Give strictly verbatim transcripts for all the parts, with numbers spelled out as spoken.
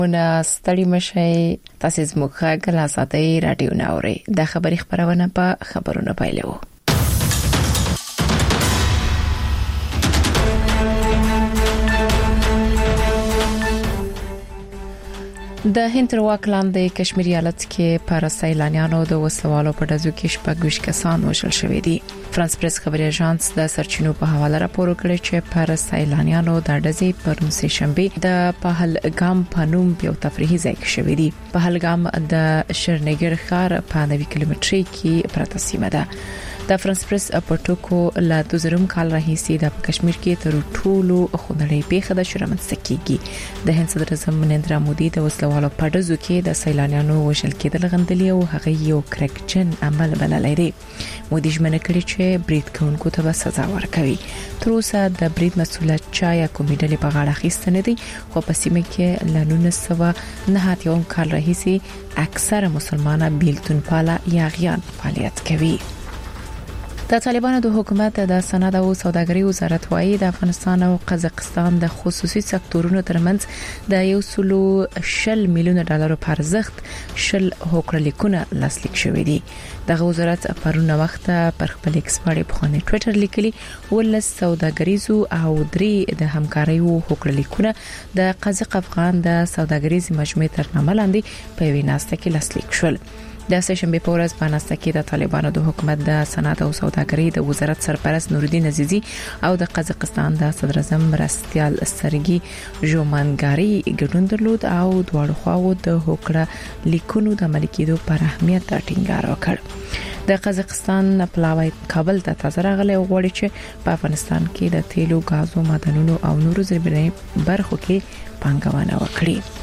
ونه ستړي مشي تاسو زموږه غلا ساتي رادیو ناوري د خبري خبرونه په خبرونه پایلو. د هند تر واک لاندې کشمیر ایالت کې پر سیلانیانو د وسوالو په دزو کې شپږ کسان وژل شوې دي. فرانس پریس خبري اژانس د سرچینو په حواله راپور ورکړی چې پر سیلانیانو د دزي پر سه شنبه د پهلګام په نوم یو تفریحي ځای کې شوې دي. پهلګام د شرنګر ښار په نوي کیلومتري کې پراته سیمه ده. د فرانس پریس په ټکو لا د زرم کال راهیسي د کشمیر کې تر ټولو خونړۍ پیښه د شرمنځ کېږي. د هند صدر اعظم نریندرا مودي د وسلوالو په دزو کې د سیلانیانو وژل کېدل غندلي او هغه یو کرکچن عمل بللی دی. مودي ژمنه کړې چې برید کوونکو ته به سزا ورکوي. تر اوسه د برید مسؤلیت چا یا کومې ډلې په غاړه اخیسته نه دي، خو په سیمه کې ل نولس سوه نهه اتیا کال راهیسي اکثره مسلمانان بیلتون پاله یا غیان فعالیت کوي. د طالبانو د حکومت د صنعت او سوداګرۍ وزارت وايي د افغانستان او قزاقستان د خصوصي سکتورونو ترمنځ د یو سلو شل میلیون ډالر په ارزښت شل هوکړلیکونه لاسلیک شوې دي. د وزارت پرونه وخت پر خپل ایکس باندې په خانه ټوئیټر لیکلي ولس سوداګریزو او درې د همکارۍ هوکړلیکونه د قزاق افغان د سوداګریز مجموعې تر نامه لاندې په ویناسته کې لاسلیک شول. د سه شنبه په ورځ په ناسته کې د طالبانو د حکومت د صنعت او سوداګرۍ د وزارت سرپرست نورالدین عزیزی او د قزاقستان د صدر اعظم مرستیال سرګي ژومانګاری ګډون درلود او دواړو خواو د هوکړه لیکونو د ملکیدو پر اهمیت ټینګار وکړ. د قزاقستان پلاوی کابل ته تازه راغلی او غواړي چې په افغانستان کې د تیلو، غازو، معدنونو او نورو زیربنای برخو کې پانګونه وکړي.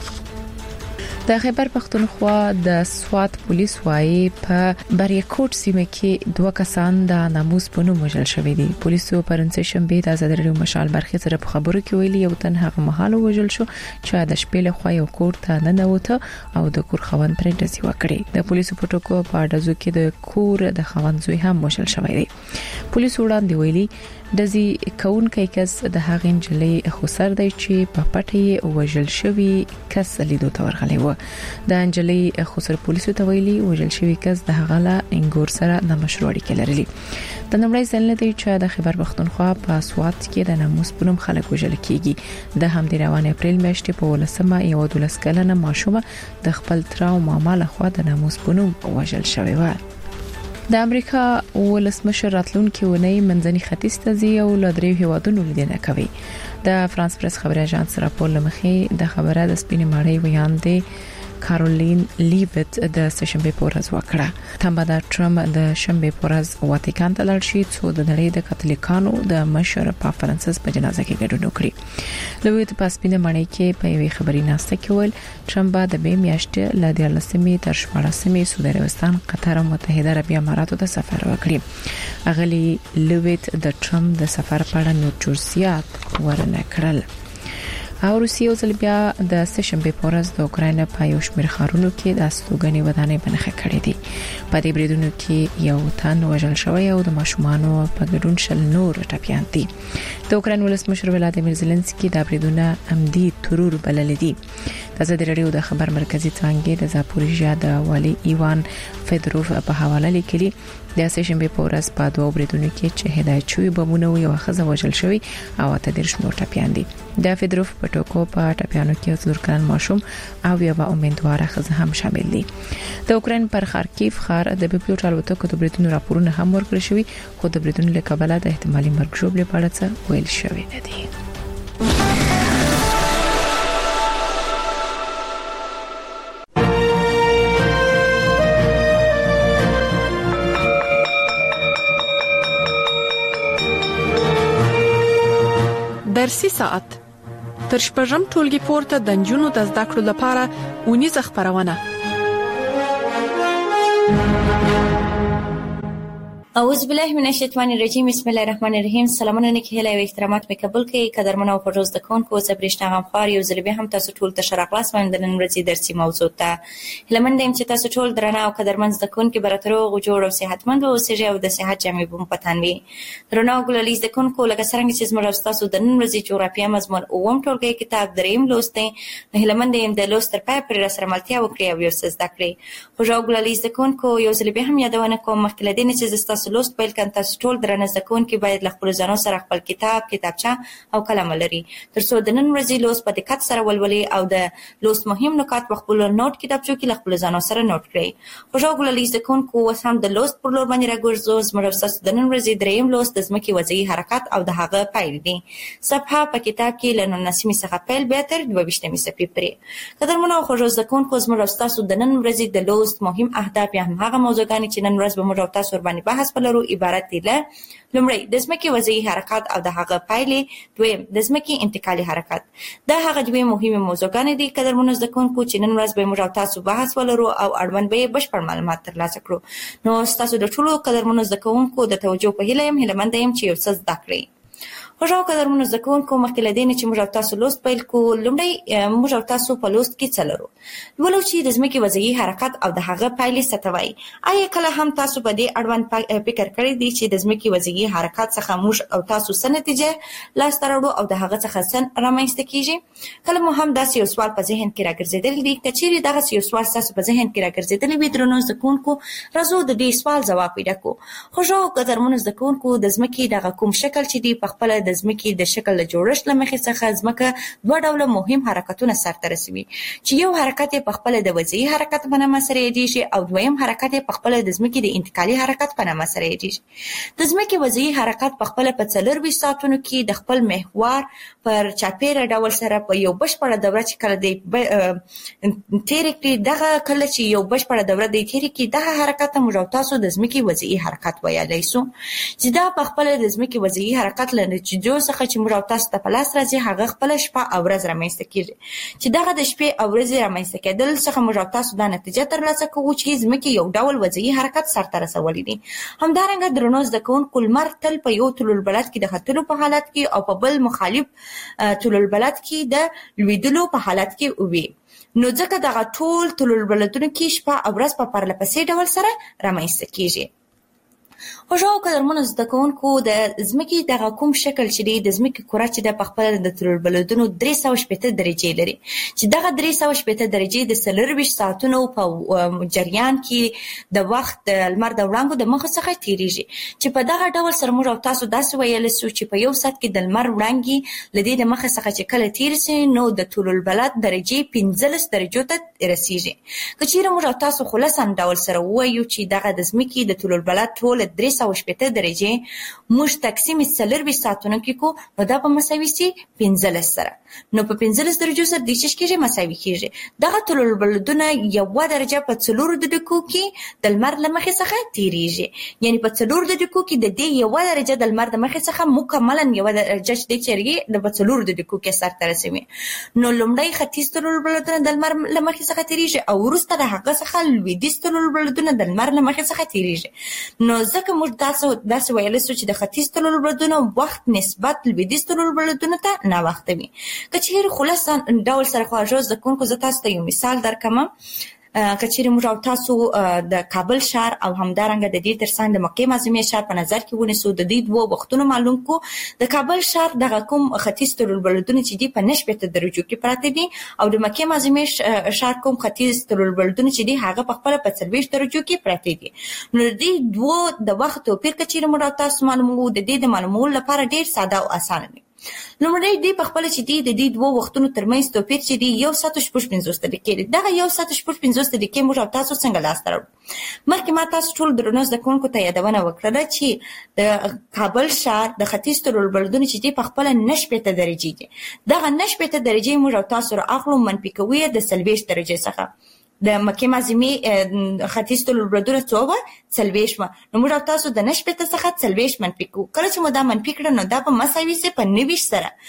د خیبر پختونخوا د سوات پولیس وايي په بریکوټ سیمه کې دوه کسان د ناموس په نوم وژل شوی دي. پولیسو پرنځ شنبه د ازادریو مشال برخې سره په خبرو کې ویلي یو تن هغه مهال وژل شو چې د شپې له خوا یو کور ته نه نوته او د کور خوند پرې دسي وکړي. د پولیسو په ټکو په دزو کې د کور د خوند زوی هم وژل شوی دی. پولیسو وړاندې ویلي دزي کونکي کس د هغه انجلۍ خسر دی چې په پټي وژل شوی کس لیدو ته ورغلی و. د انجلۍ خسر پولیسو ته ویلي وژل شوی کس د هغه لا انګور سره د مشروع اړیکې لري. د نړۍ ځل دی چې د خیبر پختونخوا په سوات کې د ناموس په نوم خلک وژل کیږي. د همدې روان اپریل میاشتې په ولسمه یو دولس کلنه ماشومه د خپل تر او ماما له خوا د ناموس په نوم وژل شوی و. د امریکا ولسمشر راتلونکي ونی منځني ختیځ ته ځي او لدري هیوادونو لیدنه کوي. د فرانس پریس خبري اژانس راپور لمخې د خبره د سپینې ماړی ویاندې کارولین لیویت د سشنبه په ورځ وکړه. تمبا د ټرمپ د شنبه په ورځ واتیکان ته لاړ شي چې د نړۍ د کاتولیکانو د مشر پاپ فرانسیس په جنازه کې ګډون وکړي. لیویت په سپینې ماړی کې په یوې خبري ناسته کې ول ټرمپ د به میاشتې ل دیارلسمې تر شپاړسمې سعودي عربستان، قطر او متحده عربي اماراتو ته سفر وکړي. اغلی لیویت د ټرمپ د سفر په اړه نور چورسيات ورنه کړل. او روسیه او زلبیا د سشنبه په ورځ د اوکرين په یو شمېر ښارونو کې د استوګنې ودانۍ بنخښه کړې دي. په دې بریدونو کې یو تن وژل شوی او د ماشومانو په ګډون شل نور ټپيان دي. د اوکرين ولسمشر ولادیمیر زيلنسکي دا بریدونه عمدي ترور بلل دي. د ازادي رادیو د خبر مرکزی څنګه د زاپوریژیا د والي ایوان فدروف په حواله لیکلي د سشنبه په ورځ په دوه بریدونو کې چې هدایت شوی بمونه یو خزه وژل شوی او ته درش نور ټپيان دي. د فدروف په ټکو په ټپيانو کې څلور کلن ماشوم او یو امیدواره خزه هم شامل دي. د اوکرين پر خارکیف ښار د بپیو ټالوتو د بریدونو راپورونه هم ورکړل شوی، خو د بریدونو له کبله د احتمالي مرګ ژوبله په اړه څه ویل شوی نه دي. درسي ساعت تر شپږم ټولګي پورته د جنونو د زده کړو لپاره ونیزه خبرونه. اعوذ بالله من الشیطان الرجیم بسم الله الرحمن الرحیم. سلامونه نیک هیله او احترامات مې قبول کړئ. قدرمن او پروز د کون کو صبرشتہ غمخوار یو ځل بیا هم تاسو ټول ته شرقلاس باندې د نن ورځې درسي موضوع ته هلمند يم چې تاسو ټول درنه او قدرمن د کون کې برترو غوړ او صحتمند او سجه او د صحت جامې بم پتانوي درنه او ګللیز د کون کو لکه څنګه چې زموږ تاسو د نن ورځې جغرافیه مضمون اوم ټولګي کتاب دریم لوستې هلمند يم د لوستر پای پر سره ملتیا وکړي او یو څه زده کړئ. خو جو ګللیز د کون کو یو ځل بیا هم یادونه کوم مخکې لدې چې تاسو لوست پیل کړئ. تاسو ټول درنه زکون کې باید له خپل ځانو سره خپل کتاب کتابچه او قلم لري ترڅو د نن ورځې لوست په دقت سره ولولي او د لوست مهم نکات په خپل نوٹ کتابچو کې له خپل ځانو سره نوٹ کړئ. خو جو ګللیز د کون کو وس هم د لوست پر لور باندې راګرځو. زموږ تاسو د نن ورځې دریم لوست د ځمکې وضعي حرکت او د هغه پایلې دي. صفحه په کتاب کې له نولسمې څخه پیل بیا تر دوه ویشتمې صفحې پورې. قدرمنو خو جو د کون کو زموږ تاسو د نن ورځې د لوست مهم اهداف یا هم هغه موضوعګانې چې نن ورځ به موږ تاسو ور باندې بحث ولرو عبارت دي له لومړی د ځمکې وضعي حرکت او د هغه پایلې، دویم د ځمکې انتقالي حرکت. دا هغه دوه مهمه موضوعګانې دي قدرمنو زده کوونکو چې نن ورځ به موږ تاسو بحث ولرو او اړوند به بشپړ معلومات ترلاسه کړو. نو تاسو د ټولو قدرمنو زده کوونکو د توجه په هیله يم هیله مند یم چې یو څه زده کړئ. خوشو قدرمنو زده کوونکو مخکې له دې چې موږ تاسو لوست پیل کوو لومړی موږ تاسو په لوست کې څه لرو ولو چې د ځمکې وضعي حرکت او د هغه پایلې څه ته وایي. آیا کله هم تاسو په دې اړوند فکر کړی دی چې د ځمکې وضعي حرکت څخه موږ او تاسو څه نتیجه لاسته راوړو او د هغه څخه څه رامنځته کیږي؟ کله مو هم داسې یو سوال په ذهن کې راګرځېدلی دی؟ که چیرې دغسې یو سوال ستاسو په ذهن کې راګرځېدلی وي درنو زده کوونکو راځو د دې سوال ځواب پیدا کړو. خوشو قدرمنو زده کوونکو د ځمکې دغه کوم شکل چې دی په خپله د ځمکې د شکل له جوړښت له مخې څخه ځمکه دوه ډوله مهم حرکتونه سرته رسوي چې یو حرکت یې په خپله د وضعي حرکت په نامه سره یادېږي او دویم حرکت یې په خپله د ځمکې د انتقالي حرکت په نامه سره یادېږي. د ځمکې وضعي حرکت په خپله په څلرویشت ساعتونو کې د خپل محور پر چاپیره ډول سره په یو بشپړه دوره چې کله دی تېرې کړي دغه کله چې یو بشپړه دوره دی تېرې کړي دغه حرکت ته موږ تاسو د ځمکې وضعي حرکت ویلی سو چې دا په خپله د ځمکې وضعي حرکت له نتیجو څخه چې موږ تاسو ته په لاس راځي هغه خپله شپه او ورځ رامنځته کېږي چې دغه د شپې او ورځې رامنځته کېدل څخه موږ تاسو دا نتیجه ترلاسه کوو چې ځمکې یو ډول وضعي حرکت سرته رسولی دی. همدارنګه درنو زده کوونکو لمر تل په یو طولالبلد کې د ختلو په حالت کې او په بل مخالف طولالبلد کې د لویدلو په حالت کې وي. نو ځکه دغه ټول طولالبلدونو کې شپه او ورځ په پرله پسې ډول سره رامنځته کېږي. خوشو قدرمنو زده کوونکو د ځمکې دغه کوم شکل چې دی د ځمکې کره چې ده په خپله د طولالبلدونو درې سوه شپېته درجې لري چې دغه درې سوه شپېته درجې د څلرویشت ساعتونو په جریان کې د وخت د لمر د وړانګو د مخه څخه تېرېږي چې په دغه ډول سره موږ او تاسو داسې ویلی سو چې په یو ساعت کې د لمر وړانګې له دې د مخه څخه چې کله تېرې سي نو د طولالبلد درجې پنځلس درجو ته رسېږي. که چیرې موږ او تاسو خلاصا ډول سره ووایو چې دغه د ځمکې د طولالبلد ټوله درې سوه شپېته درجې موږ تقسیم څلرویشت ساعتونو کې کو نو دا به مساوي سي پنځلس سره. نو په پنځلس درجو سره د څه کېږي مساوي کېږي. دغه طولالبلدونه یوه درجه په څلورو دقیقو کې د لمر له مخې څخه تېرېږي یعنې په څلورو دقیقو کې د دې یوه درجه د لمر د مخې څخه مکملا یوه درجه چې دی چېرګي د په څلورو دقیقو کې سرته رسوي. نو لومړی ختیځ طولالبلدونه د لمر له مخې څخه تېرېږي او وروسته د هغه څخه لویدیځ طولالبلدونه د لمر له مخې څخه تېرېږي. نو ځکه موږ تاسو داسې ویلی سو چې د ختیځ طولالبلدونو وخت نسبت لویدیځ طولالبلدونو ته ناوخته وي. که چیرې خلاصه ډول سره خواږه زده کوونکو زه تاسو ته یو مثال درکړم. که چیرې موږ او تاسو د کابل ښار او همدارنګه د دې ترڅنګ د مکې معظمې ښار په نظر کې ونیسو د دې دوو وختونو معلوم کو. د کابل ښار دغه کوم ختیځ طولالبلدونه چې دي په نه شپېته درجو کې پراته دي او د مکې معظمې ښار کوم ختیځ طولالبلدونه چې دي هغه په خپله په څلوېښت درجو کې پراته دي. نو د دې دوو د وخت توپیر که چیرې موږ او تاسو معلوموو د دې د معلومولو لپاره ډېر ساده او اسانه دی. لومړی دی په خپله چې دی د دې دوو وختونو ترمنځ توپیر چې دی یو ساعت او شپږ پنځوس دقیقې دی. دغه یو ساعت او شپږ پنځوس دقیقې موږ او تاسو څنګه لاسته راوړو؟ مخکې ما تاسو ټول درنو زده کوونکو ته یادونه وکړله چې د کابل ښار د ختیځ طولالبلدونه چې دی په خپله نه شپېته درجې دي. دغه نه شپېته درجې موږ او تاسو رااخلو منفي کوو یې د څلوېښت درجې څخه. د مکې معظمې ختیځ طولالبلدونه څو وه؟ څلوېښت وه. نو موږ او تاسو د نه شپېته څخه څلوېښت منفي کوو. کله چې مو دا منفي کړه نو دا به مساوي سي په نوي سره.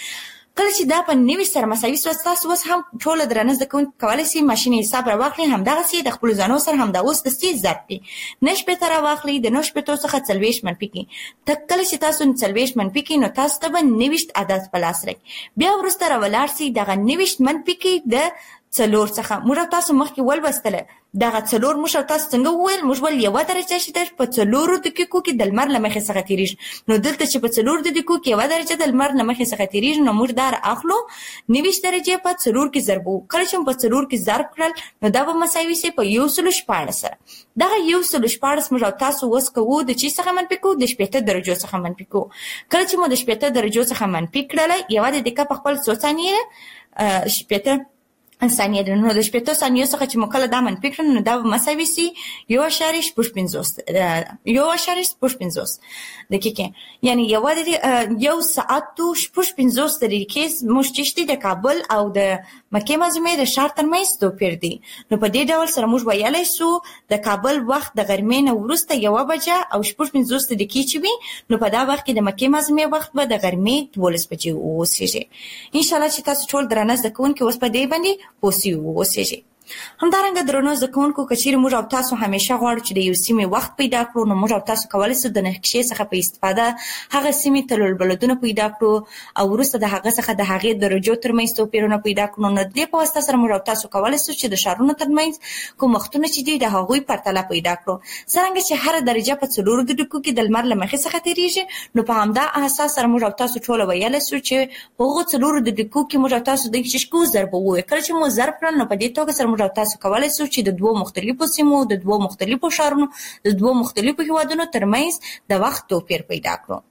کله چې دا په نوي سره مساوي شو تاسو اوس هم ټول درنه زده کوونکي کولای شي ماشين حساب راوخلي همدغه سي د خپل ځانو سره همدا اوس د سي ضرب پی نش په تر واخلي د نش په تو څخه څلويش منفي کی تکل چې تاسو څلويش منفي کی نو تاسو ته نويشت عادت پلاس راځي بیا ورسته راولار سي دغه نويشت منفي کی د څلور څخه موږ تاسو مخکې ول وستله دغه څلور موږ تاسو څنګه وویل موږ ول یو درجه چې په څلورو دقیقو کې د لمر لمخې څخه تیریږي نو دلته چې په څلور دقیقو کې یو درجه د لمر لمخې څخه تیریږي نو موږ دار اخلو نويشت درجه په څلور کې ضربو کله چې په څلور کې ضرب کړل نو دا به مساوي شي په یو سل شپاړس سره دغه یو سل شپاړس موږ تاسو وس کوو د چې څخه منفي کوو د شپږ درجو څخه منفي کوو کله چې مو د شپږ درجو څخه منفي کړل یو د دقیقه په خپل څو ثانیې شپږ ثانیه د نو د شپږ ثانیو څخه چې مکله دا من فکر نو دا مساوي سي یو اشاریه شپږ پنځوس یو اشاریه شپږ پنځوس دقیقه یعنی یو د یو ساعت او شپږ پنځوس دقیقې مشتشتي د کابل او د مکه معظمه د شهر ترمنځ توپیر دی نو په دې ډول سره موږ ویلای شو د کابل وخت د غرمې نه وروسته یو بجه او شپږ پنځوس دقیقې چي وي نو په دا وخت کې د مکه معظمه وخت به د غرمې دولس بجې اوسېږي ان شاء الله چې تاسو ټول درنه ځکون کې اوس په دې باندې پوسی ووسېږي همدارنګه درنو ځکونکو کچیر موږ او تاسو همیشه غواړو چې د یو سیمې وخت پیدا کړو نو موږ او تاسو کولای شو د نقشې څخه په استفاده هغه سیمې تلل بلدونه پیدا کړو او وروسته د هغه څخه د هغې درجو ترمنځ توپیرونه پیدا کړو نو د دې په واسطه سره موږ او تاسو کولای شو چې د شهرونو ترمنځ کوم وختونه چې دي د هغوی پرتله پیدا کړو څنګه چې هر درجه په څلورو دقیقو کې د لمر له مخې څخه تیریږي نو په همدا اساس سره موږ او تاسو ټول ویلای شو چې په هغو څلورو دقیقو کې موږ او تاسو د ششکو ضرب ووایو کله چې مو ضرب کړل نو په دې توګه سره موږ او تاسو کولای شو چې د دوو مختلفو سیمو د دوو مختلفو شهرونو د دوو مختلفو هیوادونو ترمنځ د وخت توپیر پیدا کړو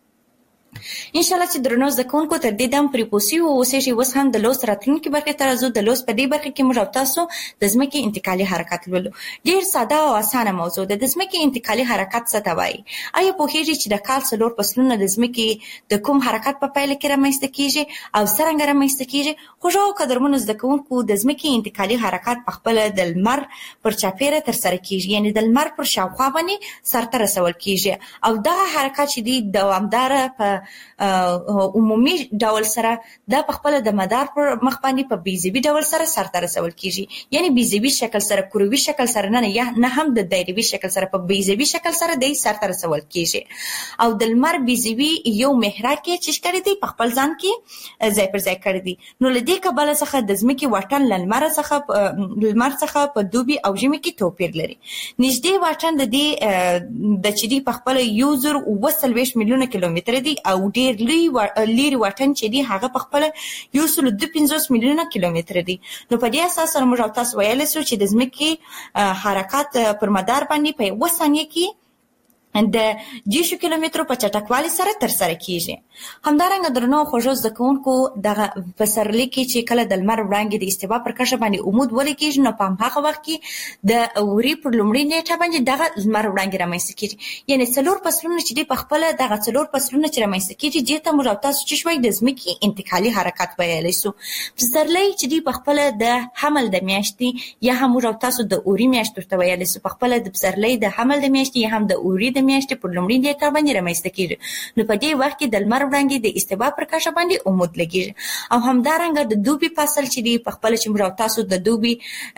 ان شاء الله چې درنو ځکونکو تر دې دم پری پوسی او اوسېږي وس هم د لوس راتلونکي برخه ترازو د لوس په دې برخه کې موږ تاسو د ځمکې انتقالي حرکت ولولو ډیر ساده او اسانه موضوع ده د ځمکې انتقالي حرکت څه ته وایي آیا په هیڅ چې د کال څلور فصلونه د ځمکې د کوم حرکت په پایله کې رامنځته کیږي او څنګه رامنځته کیږي خو جو قدرمنو ځکونکو د ځمکې انتقالي حرکت په خپل د لمر پر چاپیره تر سره کیږي یعنی د لمر پر شاوخوا باندې سرته رسول کیږي او دا حرکت چې دی دوامدار په عمومي ډول سره د خپل د مدار پر مخ باندې په بیزبي ډول سره سرته رسول کیږي یعنی بیزبي شکل سره کروي شکل سره نه یا نه هم د دایروي شکل سره په بیزبي شکل سره د سرته رسول کیږي او د لمر بیزبي یو محراق کې چې کړی دی په خپل ځان کې ځای پر ځای کړی دی نو لدې کبل څخه د ځمکې واټن لمر څخه لمر څخه په دوبي او ژمي کې توپیر لري نږدې واټن د دې د چدي په خپل یو زر او سلويش میلیونه کیلومتر دی او ډیر لوی لري واټن چې دی هغه په خپل یو سل د پنځوس میلیونه کیلومتر دی نو په دې اساس سره موږ تاسو ویل شو چې د ځمکې حرکت پر مدار باندې په یو ثانیه کې د دیشو کیلومترو په چټکوالي سره تر سره کیږي همدارنګه درنو خوږو ځکونکو د پسرلي کې چې کله د لمر وړانګې د استوا پر کشه باندې عمود ولې کیږي نو په هغه وخت کې د اوري پر لومړي نیټه باندې دغه لمر وړانګې رامنځته کیږي یعنی څلور فصلونه چې د خپل دغه څلور فصلونه چې رامنځته کیږي چې ته موږ تاسو چې شوي د ځمکې انتقالي حرکت ویلی شو پسرلي چې د خپل د حمل د میاشتې یا هم موږ تاسو د اوري میاشت ورته ویلی شو په خپل د پسرلي د حمل د میاشتې یا هم د اوري د میاشتې په لومړي نیټه باندې رامنځته کیږي نو په دې وخت کې د لمر وړانګې د استوا پر کشه باندې عمود لګیږي او همدارنګه د دوبي فصل چې دی په خپل چې موږ تاسو د دوبي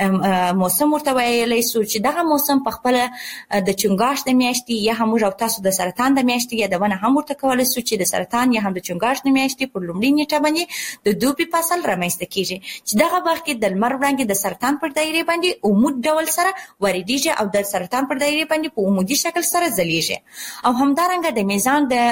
موسم ورته ویلی شو چې دغه موسم په خپل د چنګاښ د میاشتې یا هم موږ تاسو د سرطان د میاشتې یا د ونه هم ورته کولای شو چې د سرطان یا هم د چنګاښ د میاشتې په لومړي نیټه باندې د دوبي فصل رامنځته کیږي چې دغه وخت کې د لمر وړانګې د سرطان پر دایره باندې عمود ډول سره وریديږي او د سرطان پر دایره باندې په عمودي شکل سره ځلیږي او همدارنګه د میزان د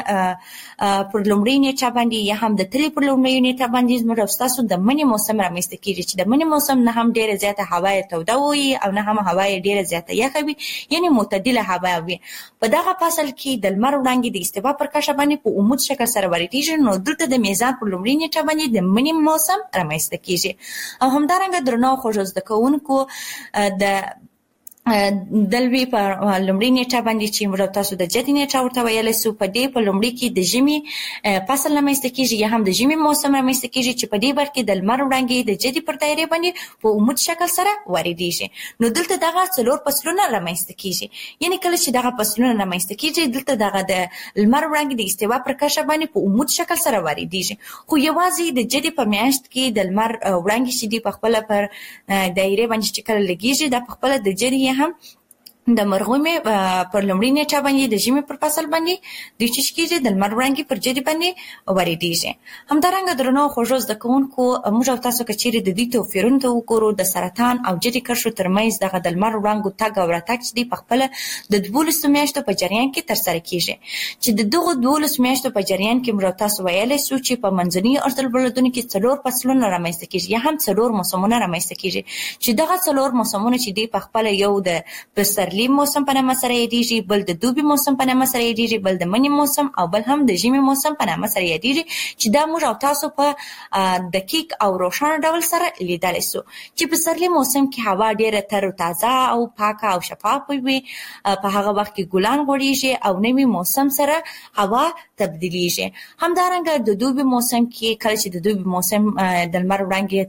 پر لومړی نیټه باندې یا هم د تلی پر لومړی نیټه باندې زموږ تاسو د منی موسم رامنځته کیږي چې د منی موسم نه هم ډیره زیاته هوا توده وي او نه هم هوا ډیره زیاته یخه وي یعنی معتدله هوا وي په دغه فصل کې د لمر وړانګې د استوا پر کشه باندې په عمود شکل سره وریديږي نو دلته د میزان پر لومړی نیټه باندې د منی موسم رامنځته کیږي او همدارنګه درنو خوږ زده کوونکو د دلوي په لومړی نیټه باندې چې موږ تاسو د جدي نیټه ورته ویل سو په دې په لومړی کې د ژمي فصل رامنځته کیږي یا هم د ژمي موسم رامنځته کیږي چې په دې برخه کې د لمر وړانګې د جدي پر دایره باندې په عمود شکل سره واردېږي. نو دلته دغه څلور فصلونه رامنځته کیږي، یعنی کله چې دغه فصلونه رامنځته کیږي دلته دغه د لمر وړانګې د استوا پر کشه باندې په عمود شکل سره واردېږي. خو یوازې د جدي په میاشت کې د لمر وړانګې چې دی په خپل پر دایره باندې چې کله لګیږي د په خپل د جدي هم د مرغومې پر لومړی نیټه باندې د ژمي پر فصل باندې د چې کېږي د لمر وړانګې پر جدي باندې واردېږي. همدارنګه درنو خوږو زده کوونکو موږ تاسو که چیرې د دې توپیرونو ته وګورو د سرطان او جدي کرښو ترمنځ دغه د لمر وړانګو تګ او راتګ چې دی په خپله د دولسو میاشتو په جریان کې ترسره کېږي، چې د دغو دولسو میاشتو په جریان کې موږ تاسو ویلی سو چې په منځني ارض کې څلور فصلونه رامنځته کېږي یا هم څلور موسمونه رامنځته کېږي، چې دغه څلور موسمونه چې دی په خپله یو د پسرلي موسم په نامه سره یادېږي، بل د دوبي موسم په نامه سره یادېږي، بل د مني موسم او بل هم د ژمي موسم په نامه سره یادېږي، چې دا موږ او تاسو په دقیق او روښانه ډول سره لیدلی سو. چې په پسرلي موسم کې هوا ډېره تر تازه او پاکه او شفافه وي، په هغه وخت کې ګلان غوړېږي او نوي موسم سره هوا تبدیلیږي. همدارنګه د دوبي موسم کې کله چې د دوبي موسم د لمر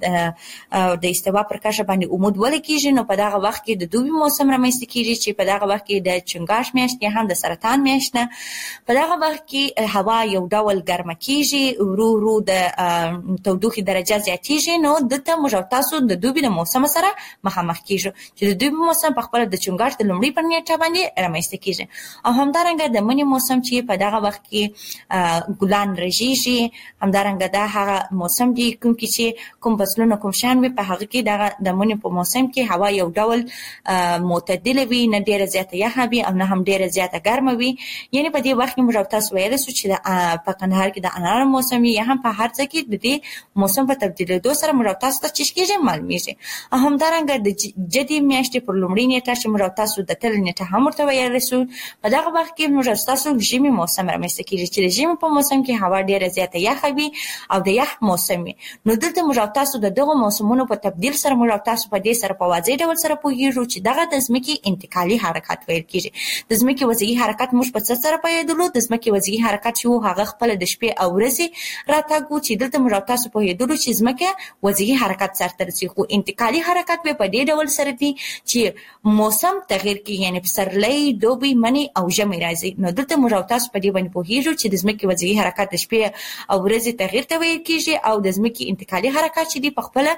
وړانګې د استوا پر کشه باندې عمود ولګېږي، نو په دغه وخت کې د دوبي موسم رامنځته کېږي چې په دغه وخت کې د چنګاښ میاشت یا هم د سرطان میاشت نه په دغه وخت کې هوا یو ډول ګرمه کېږي، ورو ورو د تودوخې درجه زیاتېږي. نو دلته موږ تاسو د دوبي د موسم سره مخامخ کېږو چې د دوبي موسم په خپله د چنګاښ د لومړۍ پر نیټه باندې رامنځته کېږي. او همدارنګه د مني موسم چې په دغه وخت کې ګلان رژېږي، همدارنګه دا هغه موسم دی کوم کې چې کوم فصلونه کوم شان وي، په هغه کې دغه د مني په موسم کې هوا یو ډول معتدله وي، نه ډیره زیاته یخه وي او نه هم ډیره زیاته ګرمه وي. یعنی په دې وخت کې موږ تاسو ویلی سو چې په کندهار کې د انار موسم یا هم په هر ځای کې د دې موسم په تبدیلېدو سره موږ تاسو ته چې کېږي معلومیږي. او همدارنګه د جدي میاشتې پر لومړۍ نیټه چې موږ تاسو د تل نیټه هم ورته ویلی سو، په دغه وخت کې موږ تاسو ژمي موسم رامنځته کېږي چې د ژمي په موسم کې هوا ډیره زیاته یخه وي او د یخ موسم وي. نو دلته موږ تاسو د دغو موسمونو په تبدیل سره موږ تاسو په دې سره په واضح ډول سره پوهېږو چې دغه د ځمکې انتقالي حرکت ویل کېږي. د ځمکې وضعي حرکت موږ په څه سره پوهېدلو؟ د ځمکې وضعي حرکت چې و هغه خپله د شپې او ورځې راتګ و، چې دلته موږ تاسو پوهېدلو چې ځمکه وضعي حرکت سرته رسي. خو انتقالي حرکت به په دې ډول سره دی چې موسم تغییر کوي، یعنې پسرلی، دوبي، مني او ژمی راځي. نو دلته موږ تاسو په دې باندې پوهېږو چې د ځمکې وضعي حرکت د شپې او ورځې تغییر ته ویل کېږي، او د ځمکې انتقالي حرکت چې دی په خپله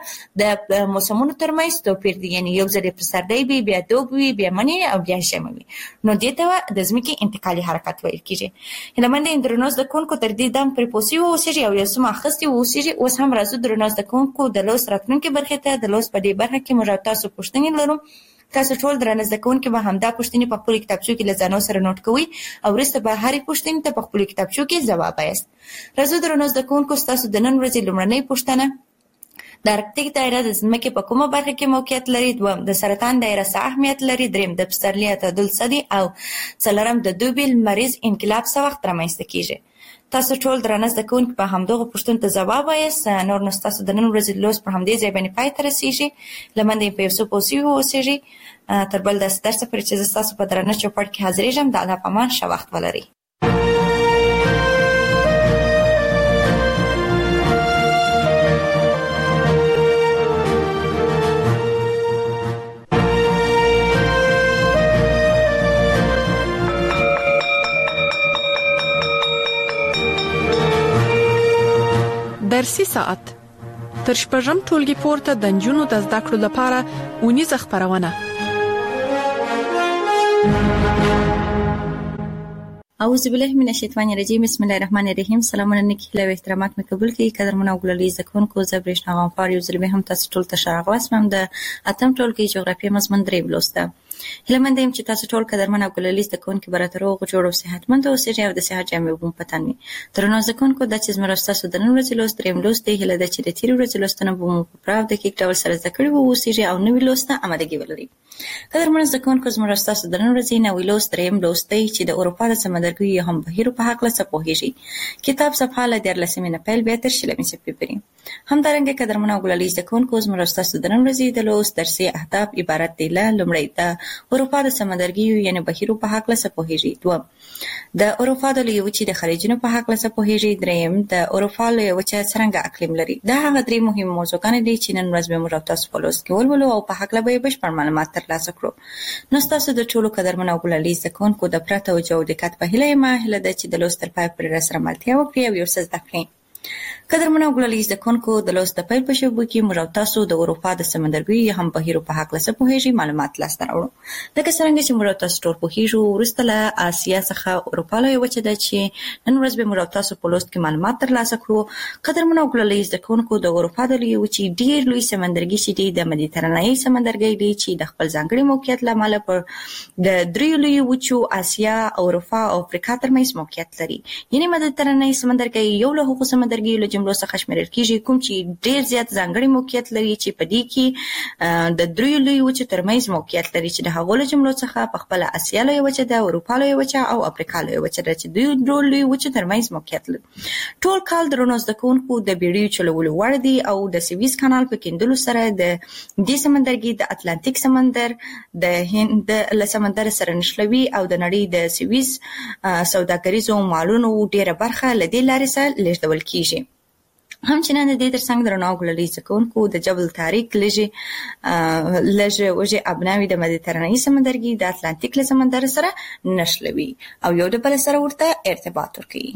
د موسمونو ترمنځ توپیر دی، یعنې یو ځل پسرلی وي، بیا دوبي وي، بیا مني او بیا ژمی وي. نو دې ته د ځمکې انتقالي حرکت ویل کېږي. هیله مند یم درنو زده کوونکو تر دې دم پرې پوه سوي واوسېږئ او یو څه مو اخیستي واوسېږي. اوس هم راځو درنو زده کوونکو د لوست راتلونکې برخې ته. د لوست په دې برخه کې موږ تاسو پوښتنې لرو. تاسو ټول درنه زده کوونکي به همدا پوښتنې په خپلو کتابچو کې له ځانو سره نوټ کوئ او وروسته به هرې پوښتنې ته په خپلو کتابچو کې ځواب وایاست. راځو درنو زده کوونکو ستاسو د نن ورځې لومړنۍ پوښتنه: د ارکتیک دایره د ځمکې په کومه برخه کې موقعیت لري؟ دویم د سرطان دایره څه اهمیت لري؟ دریم د پسرلي اعتدال څه دی؟ او څلورم د دوبي لمریز انقلاب څه وخت رامنځته کېږي؟ تاسو ټول درنه زده کوونکي په همدغو پوښتنو ته ځواب وایاست. نور نو ستاسو د نن ورځې لوست په همدې ځای باندې پای ته رسېږي. له منده یې په یو څه پوه سوي واوسېږئ. تر بل داسې درسه پورې چې زه ستاسو په درنه چوپړ کې حاضرېږم. د الله په امان ښه وخت ولرئ. درسي ساعت تر شپږم ټولګي پورته د نجونو د زده کړو لپاره اونیزه خپرونه. اعوذ بالله من الشیطان الرجیم. بسم الله الرحمن الرحیم. سلامونه نیکی له احترامات مې قبول کړئ. قدرمنو ګلالي زده کوونکو، زه برېښنا غنفار یو ځل بیا هم تاسو ټول ته ښه راغلاست. د اتم ټولګي جغرافیه مضمون درې لوسته. هیله مند یم چې تاسو ټول قدرمن او ګلالي زده کوونکي به راته روغ جوړ او صحتمند اوسئ او د صحت جامې مو په تن وي. درنو زده کوونکو، دا چې زموږ ستاسو د نن ورځې لوست درېیم لوست دی. هیله ده چې د تېرې ورځې لوستونه به مو په پوره او دقیق ډول سره زده کړي واوسېږئ او نوي لوست ته امادګي ولرئ. قدرمنو زده کوونکو، زموږ ستاسو د نن ورځې نوی لوست درېیم لوست دی چې د اروپا د سمندرګیو یا هم بهیرو په هکله څه پوهېږئ. کتاب صفحه له دیارلسمې نه پیل بیا تر شلمې صفحې پورې. همدارنګه قدرمنو او ګلالي زده کوونکو، زموږ ستاسو د نن ورځې د لوست درسي اهداف عبارت دي له: لومړی د اروپا د سمندرګي یعنی بهیرو په حق له سپوهیږي. دوم د اروپا د لوی وچې د خلیجونو په حق له سپوهیږي. دریم د اروپا لوی وچه څنګه اقلیم لري. دا هغه درې مهم موضوعګان دي چې نن ورځ به موږ تاسو په لوست کې ولولو او په حق له به بشپړ معلومات ترلاسه کړو. نو تاسو د ټولو قدرمنو او ګلالي زکونکو د پرته او جو دقت په هیله ما هله د چې د لوست تر پای پورې سره ملتیا وکړي او یو څه زده کړئ. قدرمنو ګلالي زکونکو د لوست د پیل په شوبو کې موږ تاسو د اروپا د سمندرګي یا هم بهیرو په حق له سپوهیږي معلومات لاسته راوړو. لکه څنګه چې موږ تاسو ټول پوهیږو ورسته له آسیا څخه اروپا له وچه ده چې نن ورځ به موږ تاسو په لوست کې معلومات ترلاسه کړو. قدرمنو ګلالي زکونکو د اروپا د لوی وچې ډیر لوی سمندرګي چې دی د مدیترانه‌ای سمندرګي دی چې د خپل ځانګړي موقعیت لامل پر د دریو لوی وچو آسیا، اروپا او افریقا ترمنځ موقعیت لري. یعنی مدیترانه‌ای سمندرګي یو له هغو سمندرګي جملو څخه شمیرل کیږي کوم چې ډیر زیات ځانګړي موقعیت لري چې په دې کې د دریو لوی وچو ترمنځ موقعیت لري چې د هغو جملو څخه په خپل آسیا لوی وچه ده، اروپا لوی وچه او افریقا لوی وچه ده چې دوی ډول لوی وچو ترمنځ موقعیت لري. ټول کال درنو زدهکونکو د بیړیو چلولو وړ دي او د سویس کانال په کیندلو سره د دې سمندرګي د اتلانتیک سمندر د هند له سمندر سره نښلوي او د نړۍ د سویس سوداګریزو مالونو ډیره برخه له دې لارې سره لیږدول کیږي. همچنان د دې ترڅنګ درنو ګلالي زکونکو د جبل طارق لږه لږه وجه ابناوي د مدیترانه‌ای سمندرګي د اتلانتیک له سمندر سره نښلوي او یو د بل سره ورته ارتباط ورکوي.